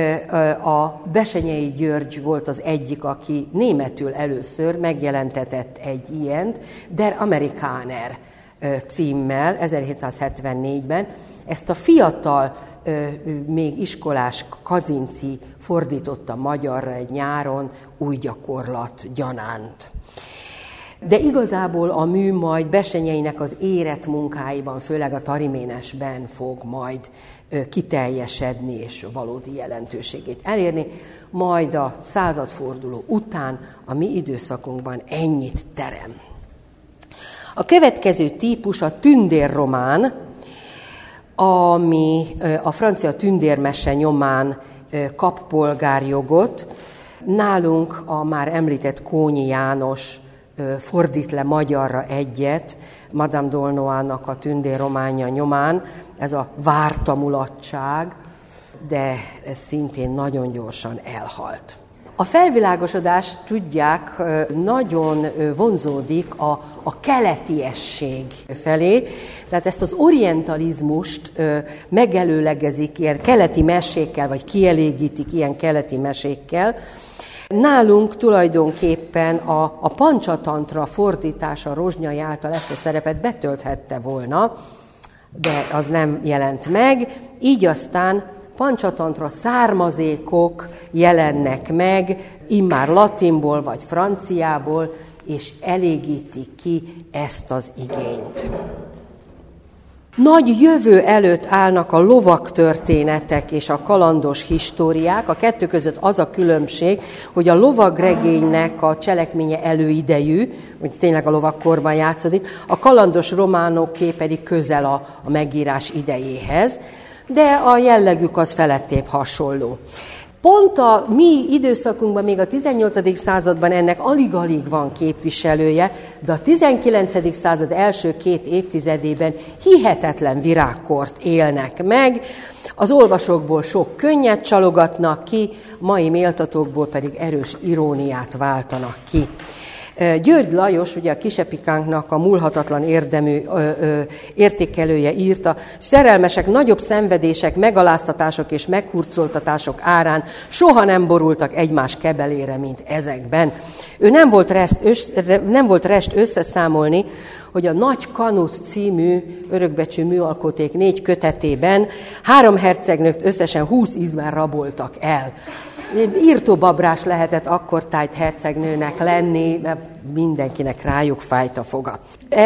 a Bessenyei György volt az egyik, aki németül először megjelentetett egy ilyent, Der Amerikaner címmel ezerhétszázhetvennégyben. Ezt a fiatal, még iskolás Kazinczy fordította magyarra egy nyáron új gyakorlat gyanánt. de igazából a mű majd Bessenyeinek az érett munkáiban, főleg a Tariménesben fog majd kiteljesedni és valódi jelentőségét elérni, majd a századforduló után a mi időszakunkban ennyit terem. A következő típus a tündérromán, ami a francia tündérmese nyomán kap polgárjogot. Nálunk a már említett Kónyi János fordít le magyarra egyet, Madame d'Aulnoy-nak a tündérrománja nyomán, ez a várta mulatság, de ez szintén nagyon gyorsan elhalt. A felvilágosodás, tudják, nagyon vonzódik a, a keletiesség felé, tehát ezt az orientalizmust megelőlegezik ilyen keleti mesékkel, vagy kielégítik ilyen keleti mesékkel. Nálunk tulajdonképpen a, a Pancsatantra fordítása Rozsnyai által ezt a szerepet betölthette volna, de az nem jelent meg, így aztán Pancsatantra származékok jelennek meg, immár latinból vagy franciából, és elégítik ki ezt az igényt. Nagy jövő előtt állnak a lovak történetek és a kalandos históriák. A kettő között az a különbség, hogy a lovagregénynek a cselekménye előidejű, hogy tényleg a lovakkorban játszódik, a kalandos románoké pedig közel a, a megírás idejéhez, de a jellegük az felettébb hasonló. Pont a mi időszakunkban, még a tizennyolcadik században ennek alig-alig van képviselője, de a tizenkilencedik század első két évtizedében hihetetlen virágkort élnek meg, az olvasókból sok könnyet csalogatnak ki, mai méltatókból pedig erős iróniát váltanak ki. György Lajos, ugye a Kisepikánknak a múlhatatlan érdemű ö, ö, értékelője írta, szerelmesek nagyobb szenvedések, megaláztatások és meghurcoltatások árán soha nem borultak egymás kebelére, mint ezekben. Ő nem volt, reszt, össz, nem volt rest összeszámolni, hogy a Nagy Kanut című örökbecsű műalkoték négy kötetében három hercegnőt összesen húsz ízben raboltak el. Írtó babrás lehetett akkortájt hercegnőnek lenni, mert mindenkinek rájuk fájt a foga.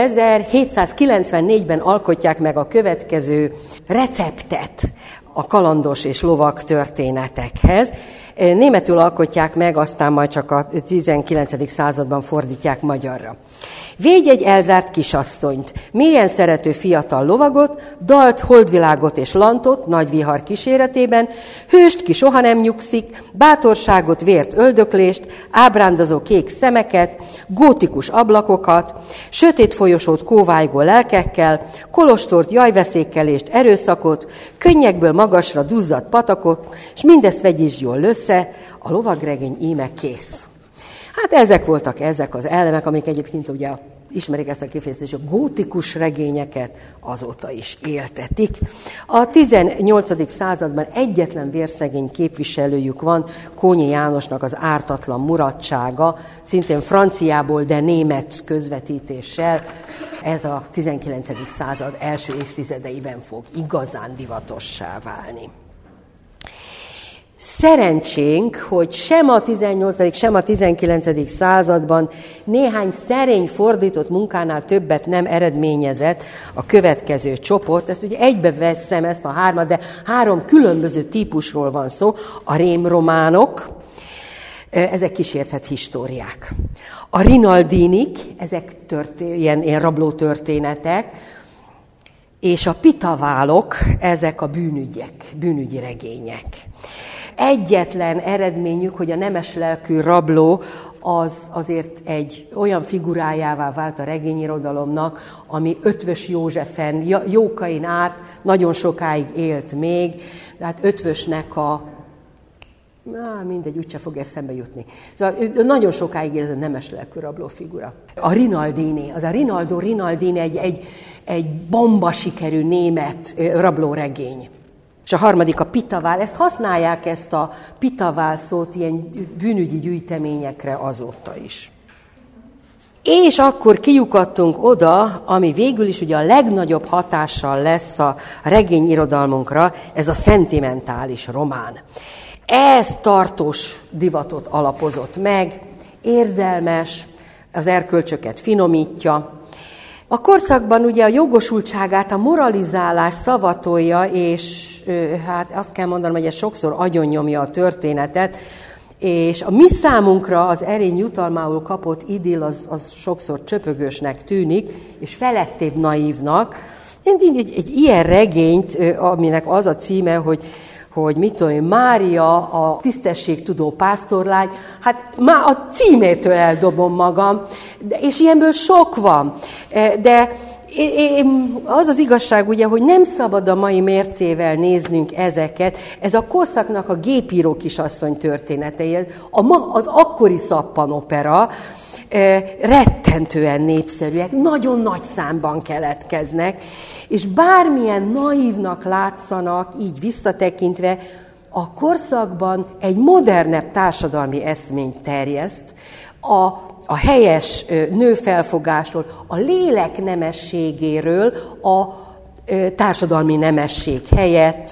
ezerhétszázkilencvennégyben alkotják meg a következő receptet a kalandos és lovag történetekhez. Németül alkotják meg, aztán majd csak a tizenkilencedik században fordítják magyarra. Védj egy elzárt kisasszonyt, mélyen szerető fiatal lovagot, dalt, holdvilágot és lantot, nagy vihar kíséretében, hőst, ki soha nem nyugszik, bátorságot, vért, öldöklést, ábrándozó kék szemeket, gótikus ablakokat, sötét folyosót kóvájgó lelkekkel, kolostort, jajveszékkelést, erőszakot, könnyekből magasra duzzadt patakot, és mindezt vegyítsd jól össze, a lovagregény íme kész. Hát ezek voltak ezek az elemek, amik egyébként ugye ismerik ezt a kifejezést, a gótikus regényeket azóta is éltetik. A tizennyolcadik században egyetlen vérszegény képviselőjük van, Kónyi Jánosnak az Ártatlan muratsága, szintén franciából, de német közvetítéssel. Ez a tizenkilencedik század első évtizedeiben fog igazán divatossá válni. Szerencsénk, hogy sem a tizennyolcadik sem a tizenkilencedik században néhány szerény fordított munkánál többet nem eredményezett a következő csoport. Ezt ugye egybeveszem ezt a hármat, de három különböző típusról van szó. A rémrománok, ezek kísértett históriák. A rinaldinik, ezek történ- ilyen, ilyen rablótörténetek, és a pitaválok, ezek a bűnügyek, bűnügyi regények. Egyetlen eredményük, hogy a nemes lelkű rabló az azért egy olyan figurájává vált a regényirodalomnak, ami Ötvös Józsefen, Jókain át nagyon sokáig élt még, de hát Ötvösnek a Na, mindegy, úgyse fog eszembe jutni. Szóval nagyon sokáig él ez a nemes lelkű rabló figura. A Rinaldini, az a Rinaldo Rinaldini egy, egy, egy bomba sikerű német rablóregény. És a harmadik a pitavál. Ezt használják, ezt a pitavál szót ilyen bűnügyi gyűjteményekre azóta is. És akkor kiukadtunk oda, ami végül is ugye a legnagyobb hatással lesz a regényirodalmunkra, ez a szentimentális román. Ez tartós divatot alapozott meg, érzelmes, az erkölcsöket finomítja. A korszakban ugye a jogosultságát a moralizálás szavatolja, és hát azt kell mondanom, hogy ez sokszor agyonnyomja a történetet, és a mi számunkra az erény jutalmául kapott idill az, az sokszor csöpögősnek tűnik, és felettébb naívnak. Én egy, egy ilyen regényt, aminek az a címe, hogy hogy mit tudom én, Mária, a tisztességtudó pásztorlány, hát már a címétől eldobom magam, de, és ilyenből sok van. De az az igazság ugye, hogy nem szabad a mai mércével néznünk ezeket. Ez a korszaknak a gépíró kisasszony története, az akkori szappanopera, rettentően népszerűek, nagyon nagy számban keletkeznek, és bármilyen naívnak látszanak, így visszatekintve, a korszakban egy modernebb társadalmi eszményt terjeszt, a, a helyes nőfelfogásról, a lélek nemességéről, a társadalmi nemesség helyett,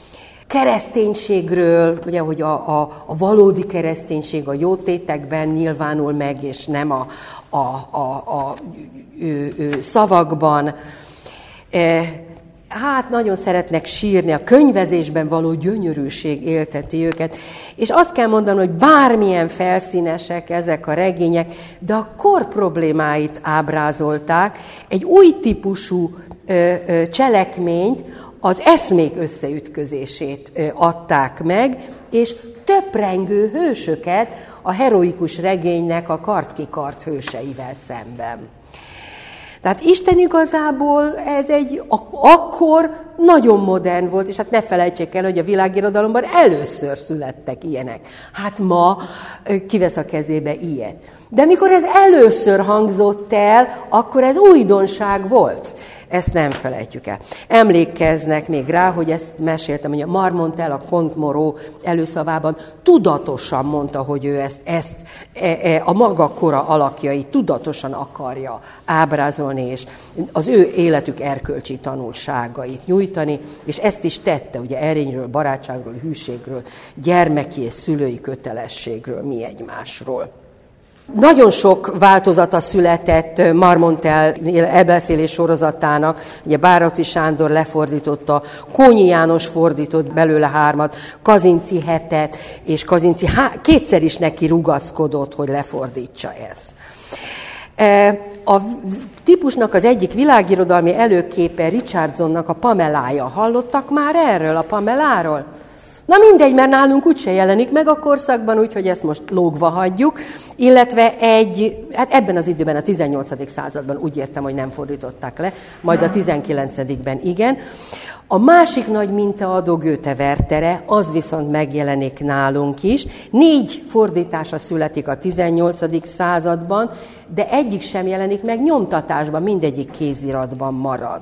kereszténységről, ugye, hogy a, a, a valódi kereszténység a jótétekben nyilvánul meg, és nem a, a, a, a ő, ő, szavakban. E, hát nagyon szeretnek sírni, a könyvezésben való gyönyörűség élteti őket. És azt kell mondanom, hogy bármilyen felszínesek ezek a regények, de a kor problémáit ábrázolták, egy új típusú ö, ö, cselekményt, az eszmék összeütközését adták meg, és töprengő hősöket a heroikus regénynek a kart-ki-kart hőseivel szemben. Tehát Isten igazából ez egy akkor nagyon modern volt, és hát ne felejtsék el, hogy a világirodalomban először születtek ilyenek. Hát ma kivesz a kezébe ilyet. De mikor ez először hangzott el, akkor ez újdonság volt. Ezt nem felejtjük el. Emlékeznek még rá, hogy ezt meséltem, hogy a Marmontel, a Comte Moreau előszavában tudatosan mondta, hogy ő ezt, ezt a maga kora alakjait tudatosan akarja ábrázolni, és az ő életük erkölcsi tanulságait nyújtani, és ezt is tette, ugye erényről, barátságról, hűségről, gyermeki és szülői kötelességről, mi egymásról. Nagyon sok változata született Marmontel elbeszélés sorozatának, ugye Bárauczy Sándor lefordította, Kónyi János fordított belőle hármat, Kazinczy hetet, és Kazinczy há- kétszer is neki rugaszkodott, hogy lefordítsa ezt. A típusnak az egyik világirodalmi előképe Richardsonnak a Pamelája. Hallottak már erről, a Pameláról? Na mindegy, mert nálunk úgyse jelenik meg a korszakban, úgyhogy ezt most lógva hagyjuk, illetve egy, hát ebben az időben, a tizennyolcadik században úgy értem, hogy nem fordították le, majd a tizenkilencedikben igen. A másik nagy mintaadó Goethe Wertere, az viszont megjelenik nálunk is. Négy fordítása születik a tizennyolcadik században, de egyik sem jelenik meg nyomtatásban, mindegyik kéziratban marad.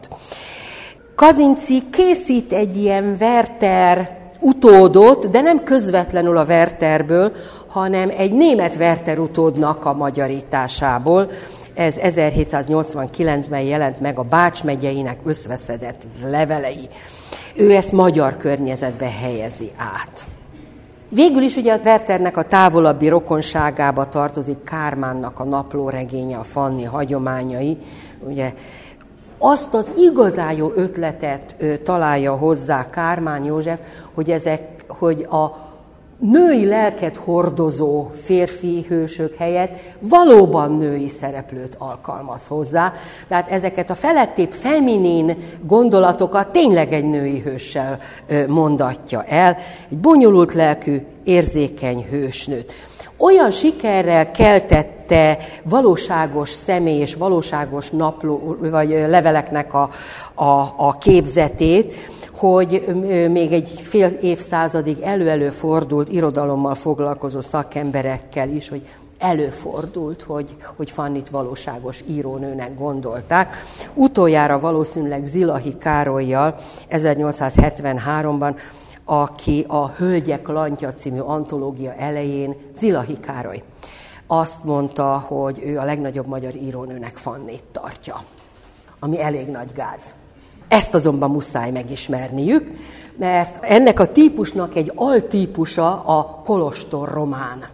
Kazinczy készít egy ilyen Werther utódot, de nem közvetlenül a Wertherből, hanem egy német Werther utódnak a magyarításából. Ez ezerhétszáznyolcvankilencben jelent meg a Bács megyeinek összveszedett levelei. Ő ezt magyar környezetbe helyezi át. Végül is ugye a Werthernek a távolabbi rokonságába tartozik Kármánnak a naplóregénye, a Fanni hagyományai, ugye. Azt az igazán jó ötletet ö, találja hozzá Kármán József, hogy ezek, hogy a női lelket hordozó férfi hősök helyett valóban női szereplőt alkalmaz hozzá. Tehát ezeket a felettébb feminin gondolatokat tényleg egy női hőssel ö, mondatja el. Egy bonyolult lelkű, érzékeny hősnőt. Olyan sikerrel keltette valóságos személy és valóságos napló, vagy leveleknek a, a, a képzetét, hogy még egy fél évszázadig elő-elő fordult irodalommal foglalkozó szakemberekkel is, hogy előfordult, hogy, hogy Fannit valóságos írónőnek gondolták. Utoljára valószínűleg Zilahy Károllyal ezernyolcszázhetvenháromban, aki a Hölgyek Lantja című antológia elején, Zilahy Károly azt mondta, hogy ő a legnagyobb magyar írónőnek Fannit tartja, ami elég nagy gáz. Ezt azonban muszáj megismerniük, mert ennek a típusnak egy altípusa a kolostor román.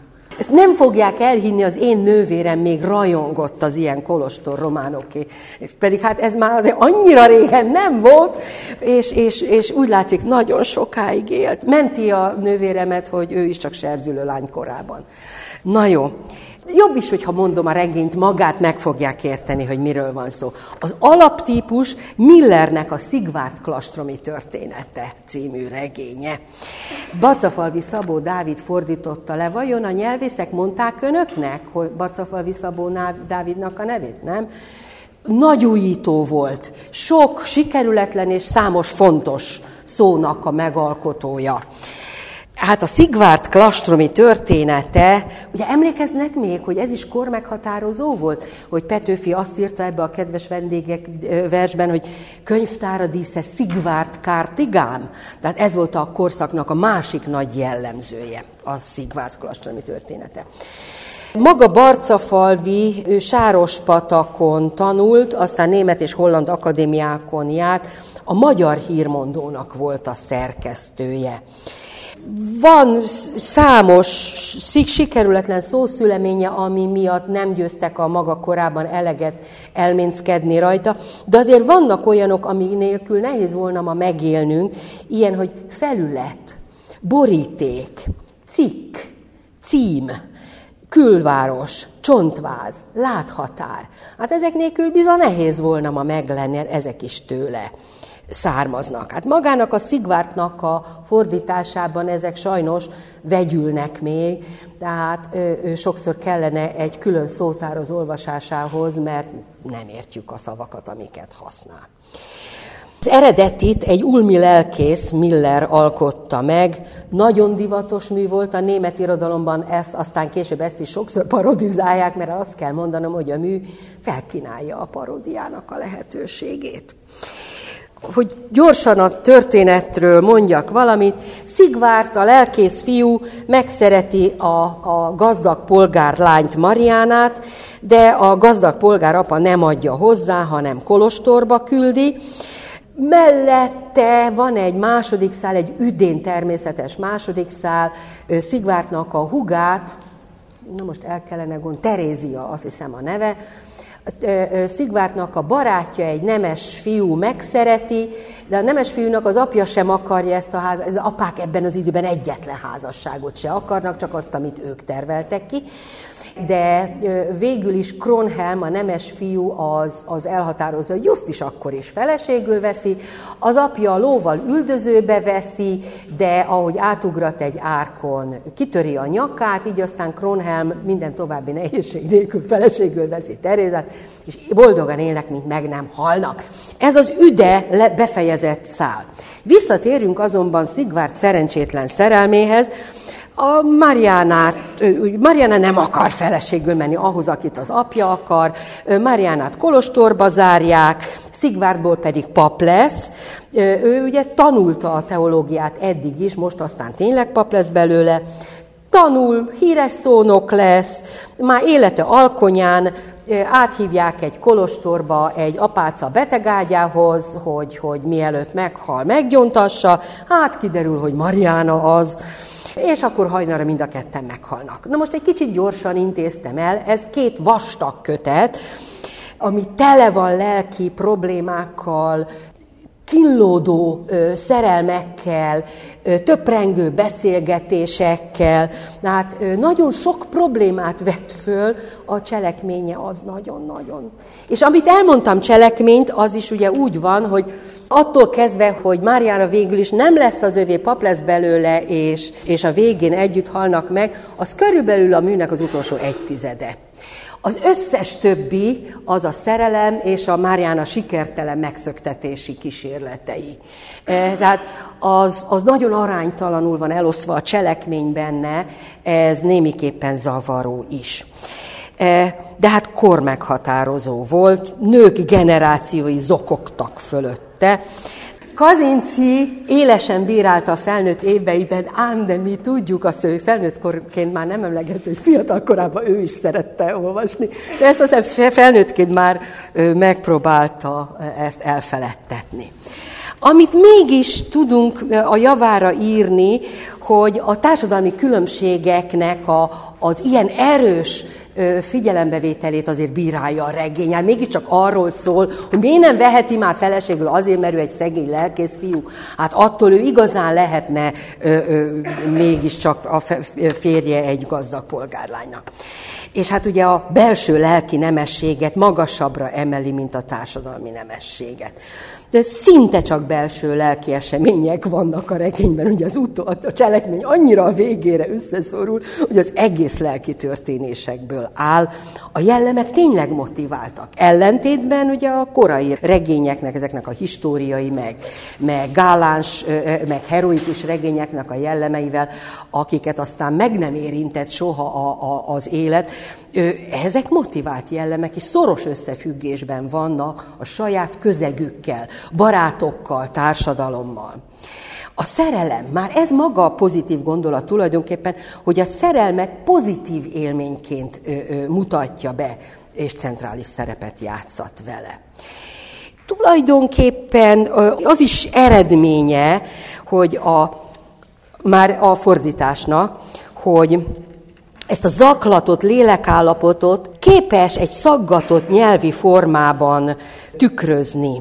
ezt nem fogják elhinni, az én nővérem még rajongott az ilyen kolostor románoké. Pedig hát ez már azért annyira régen nem volt, és, és, és úgy látszik, nagyon sokáig élt. Menti a nővéremet, hogy ő is csak serdülő lány korában. Na jó. Jobb is, hogyha mondom a regényt, magát meg fogják érteni, hogy miről van szó. Az alaptípus Millernek a Szigvárd klastromi története című regénye. Barcafalvi Szabó Dávid fordította le. Vajon a nyelvészek mondták önöknek, hogy Barcafalvi Szabó Dávidnak a nevét, nem? Nagy újító volt. Sok sikerületlen és számos fontos szónak a megalkotója. Hát a Szigvárd klastromi története, ugye emlékeznek még, hogy ez is kormeghatározó volt, hogy Petőfi azt írta ebbe a kedves vendégek versben, hogy könyvtára dísze Szigvárd kártigám. Tehát ez volt a korszaknak a másik nagy jellemzője, a Szigvárd klastromi története. Maga Barcafalvi, ő Sárospatakon tanult, aztán német és holland akadémiákon járt, a Magyar Hírmondónak volt a szerkesztője. Van számos sikerületlen szószüleménye, ami miatt nem győztek a maga korában eleget elménckedni rajta, de azért vannak olyanok, ami nélkül nehéz volna ma megélnünk, ilyen, hogy felület, boríték, cikk, cím, külváros, csontváz, láthatár. Hát ezek nélkül bizony nehéz volna ma meglenni, ezek is tőle származnak. Hát magának a Szigvárdnak a fordításában ezek sajnos vegyülnek még, tehát ő, ő sokszor kellene egy külön szótár az olvasásához, mert nem értjük a szavakat, amiket használ. Az eredetit egy ulmi lelkész, Miller alkotta meg, nagyon divatos mű volt a német irodalomban, ezt, aztán később ezt is sokszor parodizálják, mert azt kell mondanom, hogy a mű felkínálja a paródiának a lehetőségét. Hogy gyorsan a történetről mondjak valamit, Szigvárd, a lelkész fiú megszereti a, a gazdag polgárlányt, Mariánát, de a gazdag polgárapa nem adja hozzá, hanem kolostorba küldi. Mellette van egy második szál, egy üdén természetes második szál, Szigvárdnak a hugát, na most el kellene gondolni, Terézia, azt hiszem a neve, Szigvárdnak a barátja, egy nemes fiú megszereti, de a nemes fiúnak az apja sem akarja ezt a házat, az apák ebben az időben egyetlen házasságot se akarnak, csak azt, amit ők terveltek ki. De végül is Kronhelm, a nemes fiú, az, az elhatározza, hogy just is akkor is feleségül veszi. Az apja lóval üldözőbe veszi, de ahogy átugrat egy árkon, kitöri a nyakát, így aztán Kronhelm minden további nehézség nélkül feleségül veszi Terézát, és boldogan élnek, mint meg nem halnak. Ez az üde befejezett szál. Visszatérünk azonban Szigvárd szerencsétlen szerelméhez. A Mariánát, Mariána nem akar feleségül menni ahhoz, akit az apja akar, Mariánát kolostorba zárják, Szigvárdból pedig pap lesz. Ő ugye tanulta a teológiát eddig is, most aztán tényleg pap lesz belőle. Tanul, híres szónok lesz, már élete alkonyán áthívják egy kolostorba, egy apáca betegágyához, hogy, hogy mielőtt meghal, meggyóntassa. Hát kiderül, hogy Mariána az, és akkor hajnalra mind a ketten meghalnak. Na most egy kicsit gyorsan intéztem el, ez két vastag kötet, ami tele van lelki problémákkal, kínlódó ö, szerelmekkel, ö, töprengő beszélgetésekkel, hát ö, nagyon sok problémát vett föl, a cselekménye az nagyon-nagyon. És amit elmondtam cselekményt, az is ugye úgy van, hogy attól kezdve, hogy Mariána végül is nem lesz az övé, pap lesz belőle, és, és a végén együtt halnak meg, az körülbelül a műnek az utolsó egytizede. Az összes többi az a szerelem és a Mariána sikertelen megszöktetési kísérletei. Tehát az, az nagyon aránytalanul van eloszva a cselekmény benne, ez némiképpen zavaró is. De hát kormeghatározó volt, nők generációi zokogtak fölötte. Kazinczy élesen bírálta a felnőtt éveiben, ám de mi tudjuk azt, hogy felnőttkorként már nem emlegető, hogy fiatal korában ő is szerette olvasni, de ezt aztán felnőttként már megpróbálta ezt elfeledtetni. Amit mégis tudunk a javára írni, hogy a társadalmi különbségeknek a, az ilyen erős figyelembevételét azért bírálja a regény. Hát mégiscsak arról szól, hogy miért nem veheti már feleségül azért, mert ő egy szegény lelkész fiú. Hát attól ő igazán lehetne ö, ö, mégiscsak a férje egy gazdag polgárlánynak. És hát ugye a belső lelki nemességet magasabbra emeli, mint a társadalmi nemességet. De szinte csak belső lelki események vannak a regényben, ugye az utó, a cselekmény annyira a végére összeszorul, hogy az egész lelki történésekből áll. A jellemek tényleg motiváltak. Ellentétben ugye a korai regényeknek, ezeknek a históriai, meg, meg gáláns, meg heroikus regényeknek a jellemeivel, akiket aztán meg nem érintett soha a, a, az élet, ezek motivált jellemek, és szoros összefüggésben vannak a saját közegükkel, barátokkal, társadalommal. A szerelem, már ez maga a pozitív gondolat tulajdonképpen, hogy a szerelmet pozitív élményként ö, ö, mutatja be, és centrális szerepet játszat vele. Tulajdonképpen az is eredménye, hogy a, már a fordításnak, hogy ezt a zaklatott lélekállapotot képes egy szaggatott nyelvi formában tükrözni.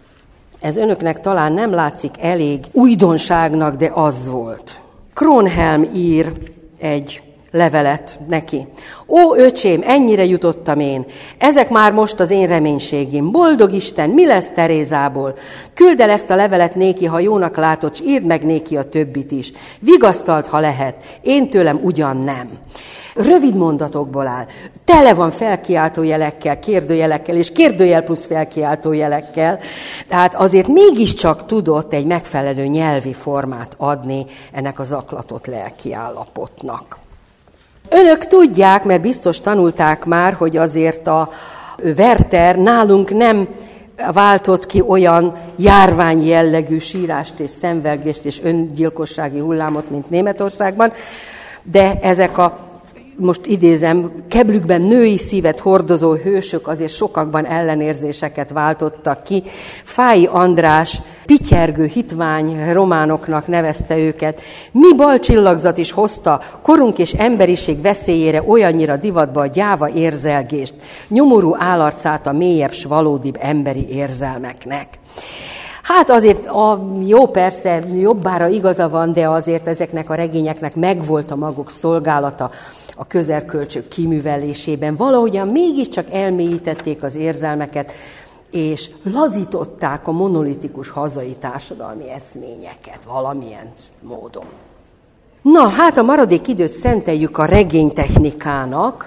Ez önöknek talán nem látszik elég újdonságnak, de az volt. Kronhelm ír egy levelet neki. Ó, öcsém, ennyire jutottam én. Ezek már most az én reménységim. Boldog Isten, mi lesz Terézából? Küld el ezt a levelet néki, ha jónak látod, s írd meg néki a többit is. Vigasztalt, ha lehet. Én tőlem ugyan nem. Rövid mondatokból áll. Tele van felkiáltójelekkel, kérdőjelekkel, és kérdőjel plusz felkiáltójelekkel. Tehát azért mégiscsak tudott egy megfelelő nyelvi formát adni ennek a zaklatott lelkiállapotnak. Önök tudják, mert biztos tanulták már, hogy azért a Werther nálunk nem váltott ki olyan járvány jellegű sírást és szenvelgést és öngyilkossági hullámot, mint Németországban, de ezek a, most idézem, keblükben női szívet hordozó hősök azért sokakban ellenérzéseket váltottak ki. Fáy András pityergő hitvány románoknak nevezte őket. Mi balcsillagzat is hozta korunk és emberiség veszélyére olyannyira divatba a gyáva érzelgést, nyomorú állarcát a mélyebb s valódibb emberi érzelmeknek. Hát azért a, jó, persze, jobbára igaza van, de azért ezeknek a regényeknek megvolt a maguk szolgálata a közerkölcsök kiművelésében. Valahogyan mégiscsak elmélyítették az érzelmeket, és lazították a monolitikus hazai társadalmi eszményeket valamilyen módon. Na, hát a maradék időt szenteljük a regénytechnikának,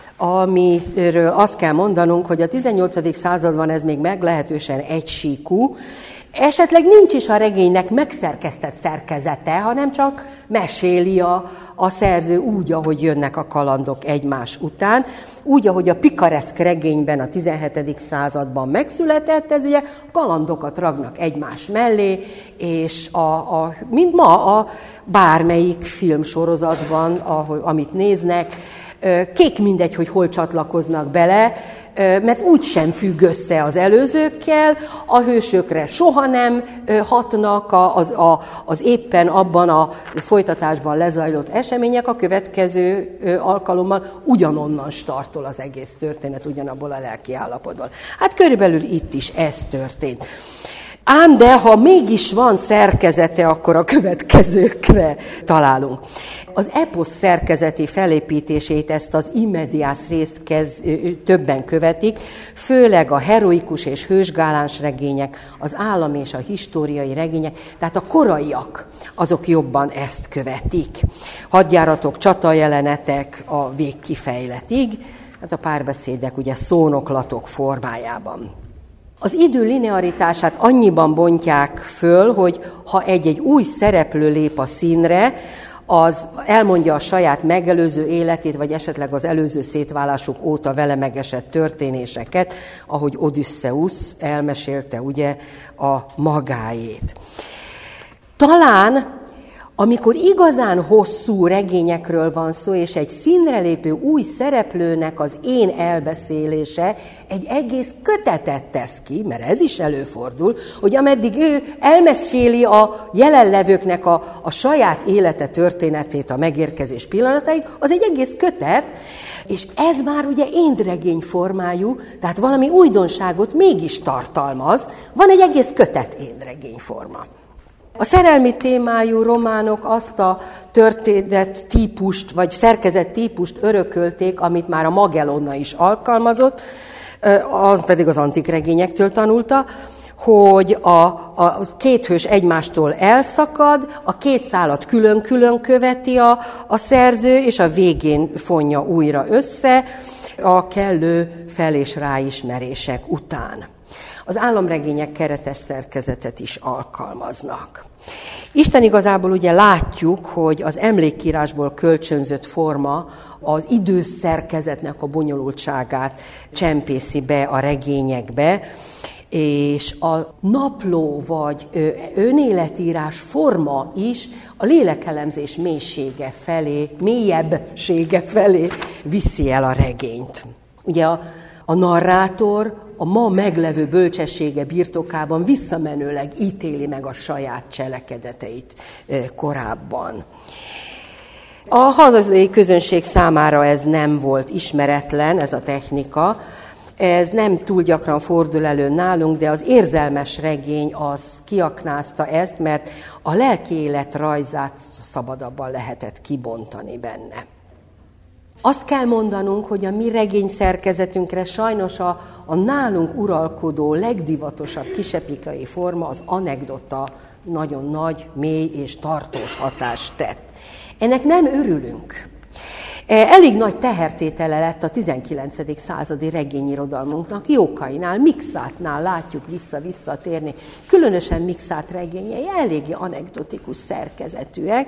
amiről azt kell mondanunk, hogy a tizennyolcadik században ez még meglehetősen egysíkú, esetleg nincs is a regénynek megszerkesztett szerkezete, hanem csak meséli a, a szerző úgy, ahogy jönnek a kalandok egymás után. Úgy, ahogy a pikareszk regényben a tizenhetedik században megszületett, ez ugye kalandokat ragnak egymás mellé, és a, a, mint ma a bármelyik filmsorozatban, ahogy, amit néznek, kék mindegy, hogy hol csatlakoznak bele, mert úgysem függ össze az előzőkkel, a hősökre soha nem hatnak az, a, az éppen abban a folytatásban lezajlott események, a következő alkalommal ugyanonnan startol az egész történet, ugyanabból a lelki állapotból. Hát körülbelül itt is ez történt. Ám de, ha mégis van szerkezete, akkor a következőkre találunk. Az eposz szerkezeti felépítését, ezt az immediás részt kez, többen követik, főleg a heroikus és hősgáláns regények, az állam és a históriai regények, tehát a koraiak, azok jobban ezt követik. Hadjáratok, csatajelenetek a végkifejletig, hát a párbeszédek ugye szónoklatok formájában. Az idő linearitását annyiban bontják föl, hogy ha egy-egy új szereplő lép a színre, az elmondja a saját megelőző életét, vagy esetleg az előző szétválásuk óta vele megesett történéseket, ahogy Odüsszeusz elmesélte ugye a magáét. Talán Amikor igazán hosszú regényekről van szó, és egy színre lépő új szereplőnek az én elbeszélése egy egész kötetet tesz ki, mert ez is előfordul, hogy ameddig ő elmeséli a jelenlevőknek a, a saját élete történetét a megérkezés pillanatáig, az egy egész kötet, és ez már ugye énregény formájú, tehát valami újdonságot mégis tartalmaz, van egy egész kötet énregény forma. A szerelmi témájú románok azt a történet típust, vagy szerkezet típust örökölték, amit már a Magellona is alkalmazott, az pedig az antik regényektől tanulta, hogy a, a két hős egymástól elszakad, a két szálat külön-külön követi a, a szerző, és a végén fonja újra össze a kellő fel- és ráismerések után. Az államregények keretes szerkezetet is alkalmaznak. Isten igazából ugye látjuk, hogy az emlékírásból kölcsönzött forma az időszerkezetnek a bonyolultságát csempészi be a regényekbe, és a napló vagy önéletírás forma is a lélekelemzés mélysége felé, mélyebbsége felé viszi el a regényt. Ugye a, a narrátor a ma meglevő bölcsessége birtokában visszamenőleg ítéli meg a saját cselekedeteit korábban. A hazai közönség számára ez nem volt ismeretlen, ez a technika. Ez nem túl gyakran fordul elő nálunk, de az érzelmes regény az kiaknázta ezt, mert a lelki élet rajzát szabadabban lehetett kibontani benne. Azt kell mondanunk, hogy a mi regény szerkezetünkre sajnos a, a nálunk uralkodó, legdivatosabb kisepikai forma, az anekdota nagyon nagy, mély és tartós hatást tett. Ennek nem örülünk. Elég nagy tehertétele lett a tizenkilencedik századi regényirodalmunknak, Jókainál, Mikszátnál látjuk vissza-visszatérni. Különösen Mikszát regényei eléggé anekdotikus szerkezetűek,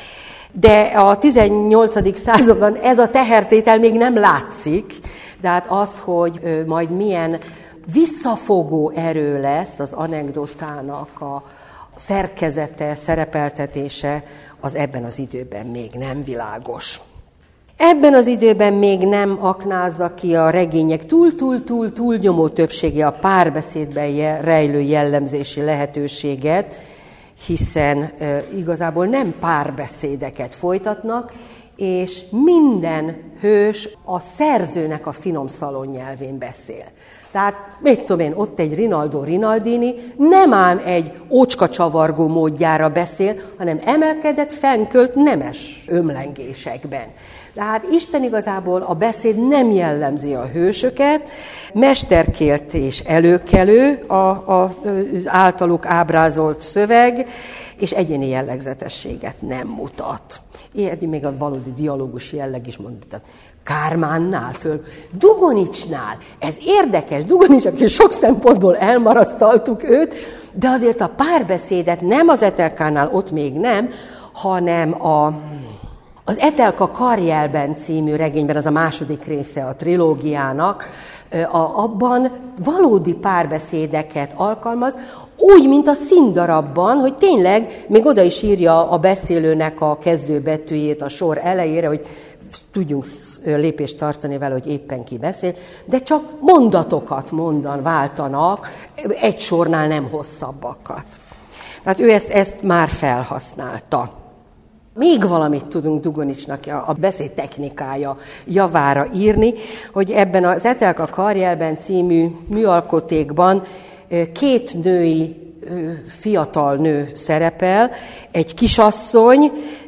de a tizennyolcadik században ez a tehertétel még nem látszik, de hát az, hogy majd milyen visszafogó erő lesz az anekdotának a szerkezete, szerepeltetése, az ebben az időben még nem világos. Ebben az időben még nem aknázza ki a regények túl-túl-túl túlnyomó többsége a párbeszédben rejlő jellemzési lehetőséget, hiszen e, igazából nem párbeszédeket folytatnak, és minden hős a szerzőnek a finom szalonnyelvén beszél. Tehát, mit tudom én, ott egy Rinaldo Rinaldini nem ám egy ócskacsavargó módjára beszél, hanem emelkedett, fennkölt nemes ömlengésekben. Tehát Isten igazából a beszéd nem jellemzi a hősöket, mesterkélt és előkelő a, a, az általuk ábrázolt szöveg, és egyéni jellegzetességet nem mutat. Ilyen még a valódi dialógus jelleg is mondta. Kármánnál föl, Dugonicsnál. Ez érdekes, Dugonics, aki sok szempontból elmarasztaltuk őt, de azért a párbeszédet nem az Etelkánál, ott még nem, hanem a, az Etelka Karjelben című regényben, az a második része a trilógiának, a, abban valódi párbeszédeket alkalmaz, úgy, mint a színdarabban, hogy tényleg még oda is írja a beszélőnek a kezdőbetűjét a sor elejére, hogy tudjunk lépést tartani vele, hogy éppen ki beszél, de csak mondatokat mondan váltanak, egy sornál nem hosszabbakat. Tehát ő ezt, ezt már felhasználta. Még valamit tudunk Dugonicsnak a beszéd technikája javára írni, hogy ebben az Etelka Karjelben című műalkotékban két női fiatal nő szerepel, egy kisasszony,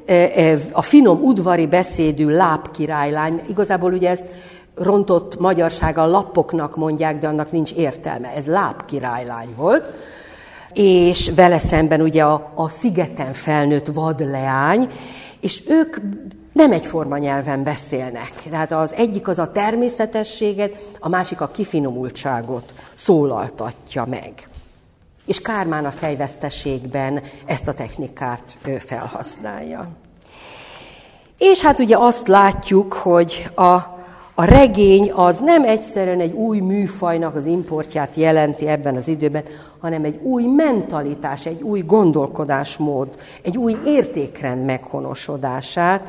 a finom udvari beszédű lápkirálylány, igazából ugye ezt rontott magyarsággal lappoknak mondják, de annak nincs értelme, ez lápkirálylány volt, és vele szemben ugye a, a szigeten felnőtt vadleány, és ők nem egyforma nyelven beszélnek. Tehát az egyik az a természetességet, a másik a kifinomultságot szólaltatja meg. És Kármán a fejveszteségben ezt a technikát felhasználja. És hát ugye azt látjuk, hogy a, A regény az nem egyszerűen egy új műfajnak az importját jelenti ebben az időben, hanem egy új mentalitás, egy új gondolkodásmód, egy új értékrend meghonosodását,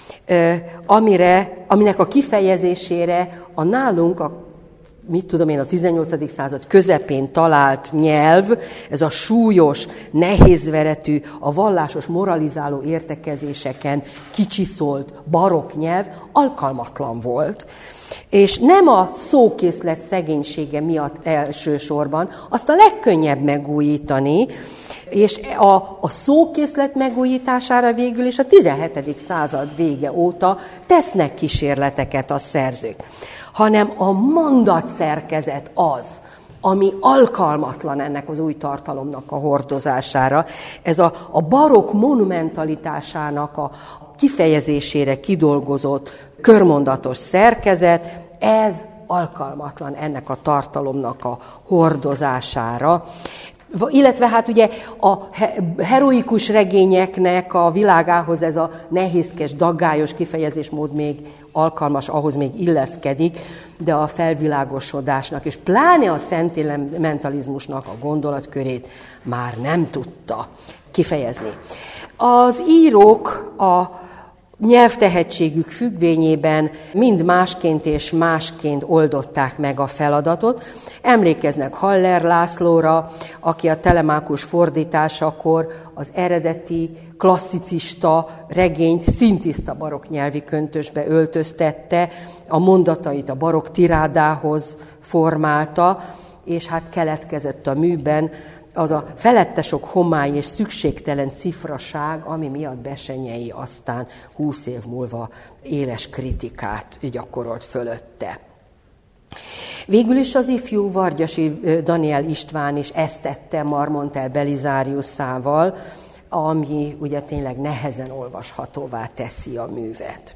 amire, aminek a kifejezésére a nálunk, a, mit tudom én, a tizennyolcadik század közepén talált nyelv, ez a súlyos, nehézveretű, a vallásos, moralizáló értekezéseken kicsiszolt barokk nyelv alkalmatlan volt. És nem a szókészlet szegénysége miatt elsősorban, azt a legkönnyebb megújítani, és a, a szókészlet megújítására végül is a tizenhetedik század vége óta tesznek kísérleteket a szerzők, hanem a mondatszerkezet az, ami alkalmatlan ennek az új tartalomnak a hordozására. Ez a, a barokk monumentalitásának a kifejezésére kidolgozott körmondatos szerkezet, ez alkalmatlan ennek a tartalomnak a hordozására. Illetve hát ugye a heroikus regényeknek a világához ez a nehézkes, daggályos kifejezésmód még alkalmas, ahhoz még illeszkedik, de a felvilágosodásnak, és pláne a szentimentalizmusnak a gondolatkörét már nem tudta kifejezni. Az írók a nyelvtehetségük függvényében mind másként és másként oldották meg a feladatot. Emlékeznek Haller Lászlóra, aki a Telemákus fordításakor az eredeti klasszicista regényt szintiszta barokk nyelvi köntösbe öltöztette, a mondatait a barokk tirádához formálta, és hát keletkezett a műben az a felette sok homály és szükségtelen cifraság, ami miatt Bessenyei aztán húsz év múlva éles kritikát gyakorolt fölötte. Végül is az ifjú Vargyasi Daniel István is ezt tette Marmontel Belisáriuszával, ami ugye tényleg nehezen olvashatóvá teszi a művet.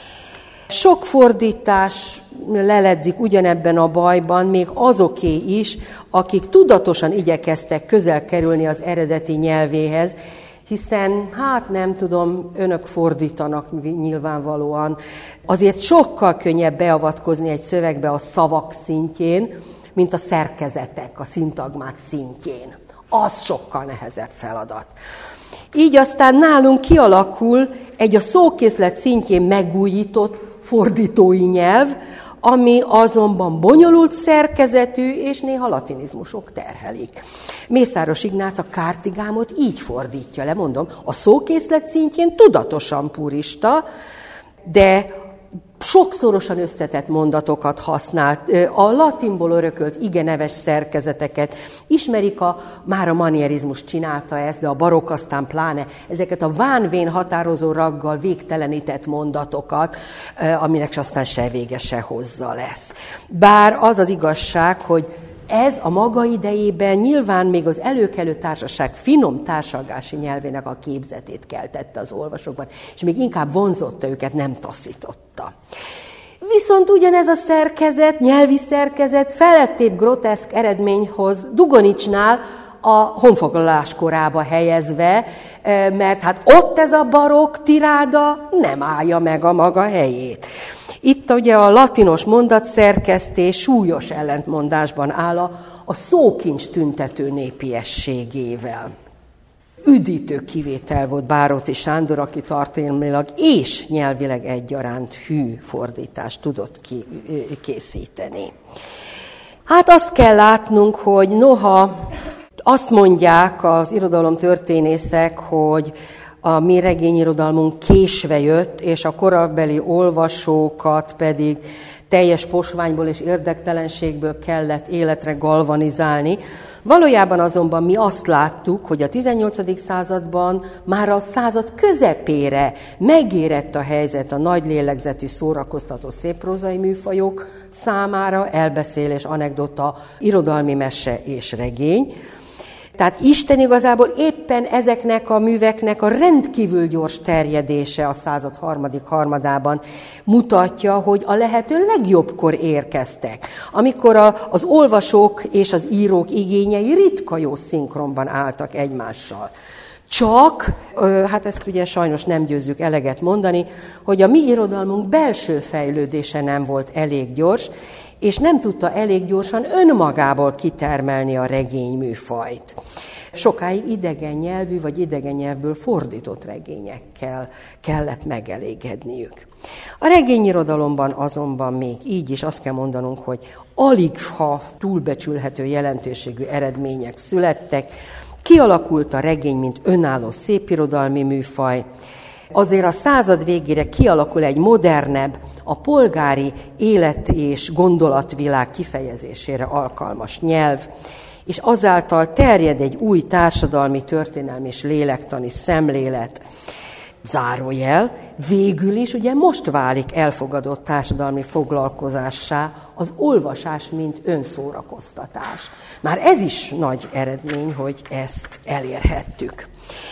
Sok fordítás leledzik ugyanebben a bajban, még azoké is, akik tudatosan igyekeztek közel kerülni az eredeti nyelvéhez, hiszen, hát nem tudom, önök fordítanak nyilvánvalóan, azért sokkal könnyebb beavatkozni egy szövegbe a szavak szintjén, mint a szerkezetek, a szintagmák szintjén. Az sokkal nehezebb feladat. Így aztán nálunk kialakul egy a szókészlet szintjén megújított fordítói nyelv, ami azonban bonyolult szerkezetű, és néha latinizmusok terhelik. Mészáros Ignác a Kártigámot így fordítja le, mondom, a szókészlet szintjén tudatosan purista, de sokszorosan összetett mondatokat használt, a latinból örökölt igeneves szerkezeteket. Ismerik, a, már a manierizmus csinálta ezt, de a barokk aztán pláne ezeket a vánvén határozó raggal végtelenített mondatokat, aminek aztán se vége, se hozza lesz. Bár az az igazság, hogy ez a maga idejében nyilván még az előkelő társaság finom társalgási nyelvének a képzetét keltette az olvasókban, és még inkább vonzotta őket, nem taszította. Viszont ugyanez a szerkezet, nyelvi szerkezet felettébb groteszk eredményhoz Dugonicsnál a honfoglalás korába helyezve, mert hát ott ez a barokk tiráda nem állja meg a maga helyét. Itt ugye a latinos mondatszerkesztés súlyos ellentmondásban áll a, a szókincs tüntető népiességével. Üdítő kivétel volt Báróczy Sándor, aki tartalmilag és nyelvileg egyaránt hű fordítást tudott ki, készíteni. Hát azt kell látnunk, hogy noha azt mondják az irodalomtörténészek, hogy a mi regényirodalmunk késve jött, és a korabeli olvasókat pedig teljes posványból és érdektelenségből kellett életre galvanizálni. Valójában azonban mi azt láttuk, hogy a tizennyolcadik században már a század közepére megérett a helyzet a nagy lélegzetű szórakoztató szépprózai műfajok számára, elbeszélés, anekdota, irodalmi mese és regény. Tehát Isten igazából éppen ezeknek a műveknek a rendkívül gyors terjedése a század harmadik harmadában mutatja, hogy a lehető legjobbkor érkeztek, amikor a, az olvasók és az írók igényei ritka jó szinkronban álltak egymással. Csak, hát ezt ugye sajnos nem győzzük eleget mondani, hogy a mi irodalmunk belső fejlődése nem volt elég gyors, és nem tudta elég gyorsan önmagából kitermelni a regényműfajt. Sokáig idegen nyelvű vagy idegen nyelvből fordított regényekkel kellett megelégedniük. A regényirodalomban azonban még így is azt kell mondanunk, hogy alig ha túlbecsülhető jelentőségű eredmények születtek, kialakult a regény, mint önálló szépirodalmi műfaj. Azért a század végére kialakul egy modernebb, a polgári élet és gondolatvilág kifejezésére alkalmas nyelv, és azáltal terjed egy új társadalmi, történelmi és lélektani szemlélet. Zárójel, végül is ugye most válik elfogadott társadalmi foglalkozássá az olvasás, mint önszórakoztatás. Már ez is nagy eredmény, hogy ezt elérhettük.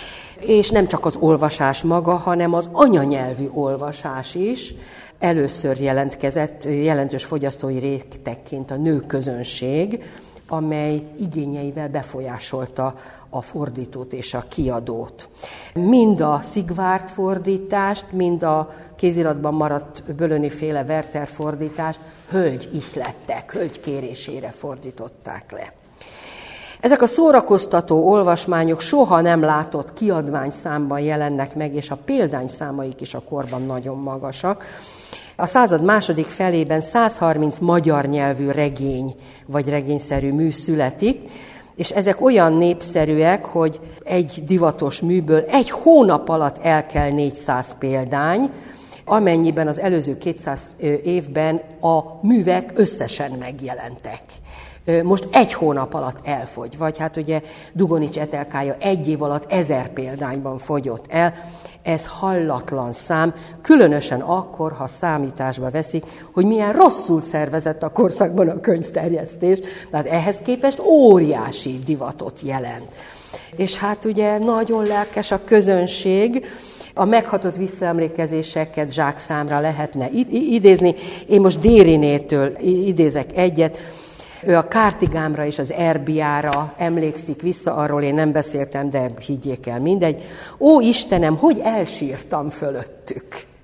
És nem csak az olvasás maga, hanem az anyanyelvű olvasás is először jelentkezett jelentős fogyasztói rétegként a nőközönség, amely igényeivel befolyásolta a fordítót és a kiadót. Mind a Szigvárd fordítást, mind a kéziratban maradt Bölöni féle Werther fordítást hölgy ihlettek, hölgy kérésére fordították le. Ezek a szórakoztató olvasmányok soha nem látott kiadványszámban jelennek meg, és a példányszámaik is a korban nagyon magasak. A század második felében száz harminc magyar nyelvű regény vagy regényszerű mű születik, és ezek olyan népszerűek, hogy egy divatos műből egy hónap alatt el kell négyszáz példány, amennyiben az előző kétszáz évben a művek összesen megjelentek. Most egy hónap alatt elfogy, vagy hát ugye Dugonics Etelkája egy év alatt ezer példányban fogyott el. Ez hallatlan szám, különösen akkor, ha számításba veszik, hogy milyen rosszul szervezett a korszakban a könyvterjesztés, tehát ehhez képest óriási divatot jelent. És hát ugye nagyon lelkes a közönség, a meghatott visszaemlékezéseket zsákszámra lehetne idézni. Én most Dérinétől idézek egyet. Ő a Kártigámra és az Erbiára emlékszik vissza, arról én nem beszéltem, de higgyék el, mindegy. Ó, Istenem, hogy elsírtam fölöttük.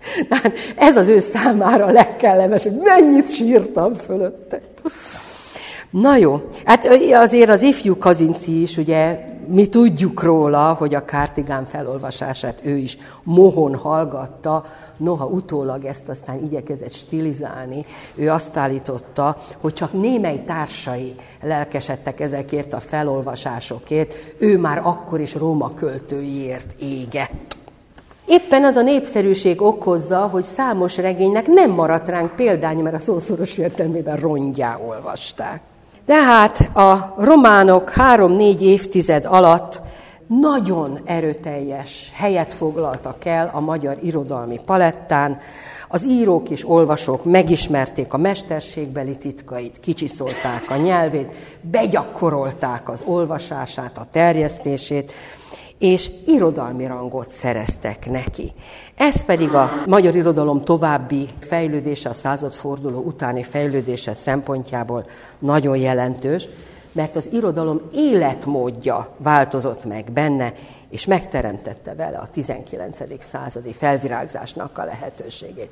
Ez az ő számára a legkellemes, hogy mennyit sírtam fölötte. Na jó, hát azért az ifjú Kazinczy is, ugye, mi tudjuk róla, hogy a Kártigám felolvasását ő is mohon hallgatta, noha utólag ezt aztán igyekezett stilizálni. Ő azt állította, hogy csak némely társai lelkesedtek ezekért a felolvasásokért, ő már akkor is Róma költőiért égett. Éppen az a népszerűség okozza, hogy számos regénynek nem maradt ránk példány, mert a szószoros értelmében rongyá olvasták. Tehát a románok három-négy évtized alatt nagyon erőteljes helyet foglaltak el a magyar irodalmi palettán. Az írók és olvasók megismerték a mesterségbeli titkait, kicsiszolták a nyelvét, begyakorolták az olvasását, a terjesztését, és irodalmi rangot szereztek neki. Ez pedig a magyar irodalom további fejlődése, a századforduló utáni fejlődése szempontjából nagyon jelentős, mert az irodalom életmódja változott meg benne, és megteremtette vele a tizenkilencedik századi felvirágzásnak a lehetőségét.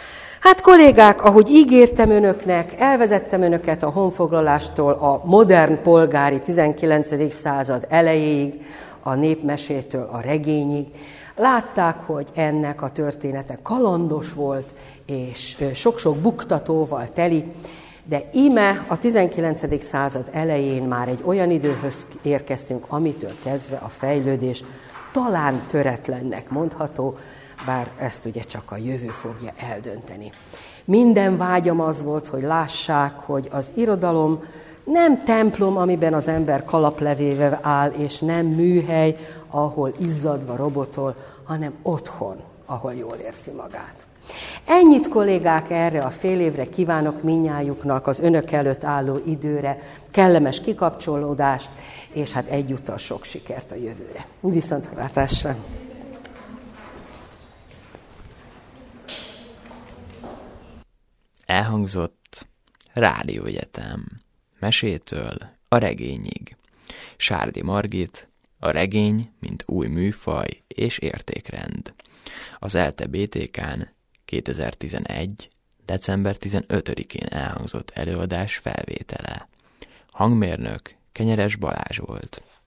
Hát kollégák, ahogy ígértem önöknek, elvezettem önöket a honfoglalástól a modern polgári tizenkilencedik század elejéig, a népmesétől a regényig. Látták, hogy ennek a története kalandos volt, és sok-sok buktatóval teli, de íme a tizenkilencedik század elején már egy olyan időhöz érkeztünk, amitől kezdve a fejlődés talán töretlennek mondható, bár ezt ugye csak a jövő fogja eldönteni. Minden vágyam az volt, hogy lássák, hogy az irodalom nem templom, amiben az ember kalaplevével áll, és nem műhely, ahol izzadva robotol, hanem otthon, ahol jól érzi magát. Ennyit, kollégák, erre a fél évre kívánok mindnyájuknak az önök előtt álló időre, kellemes kikapcsolódást, és hát egyúttal sok sikert a jövőre. Viszontlátásra! Elhangzott Rádióegyetem. Mesétől a regényig. Sárdi Margit A regény, mint új műfaj és értékrend. Az ELTE bé té ká-n kétezer-tizenegy. december tizenötödikén elhangzott előadás felvétele. Hangmérnök Kenyeres Balázs volt.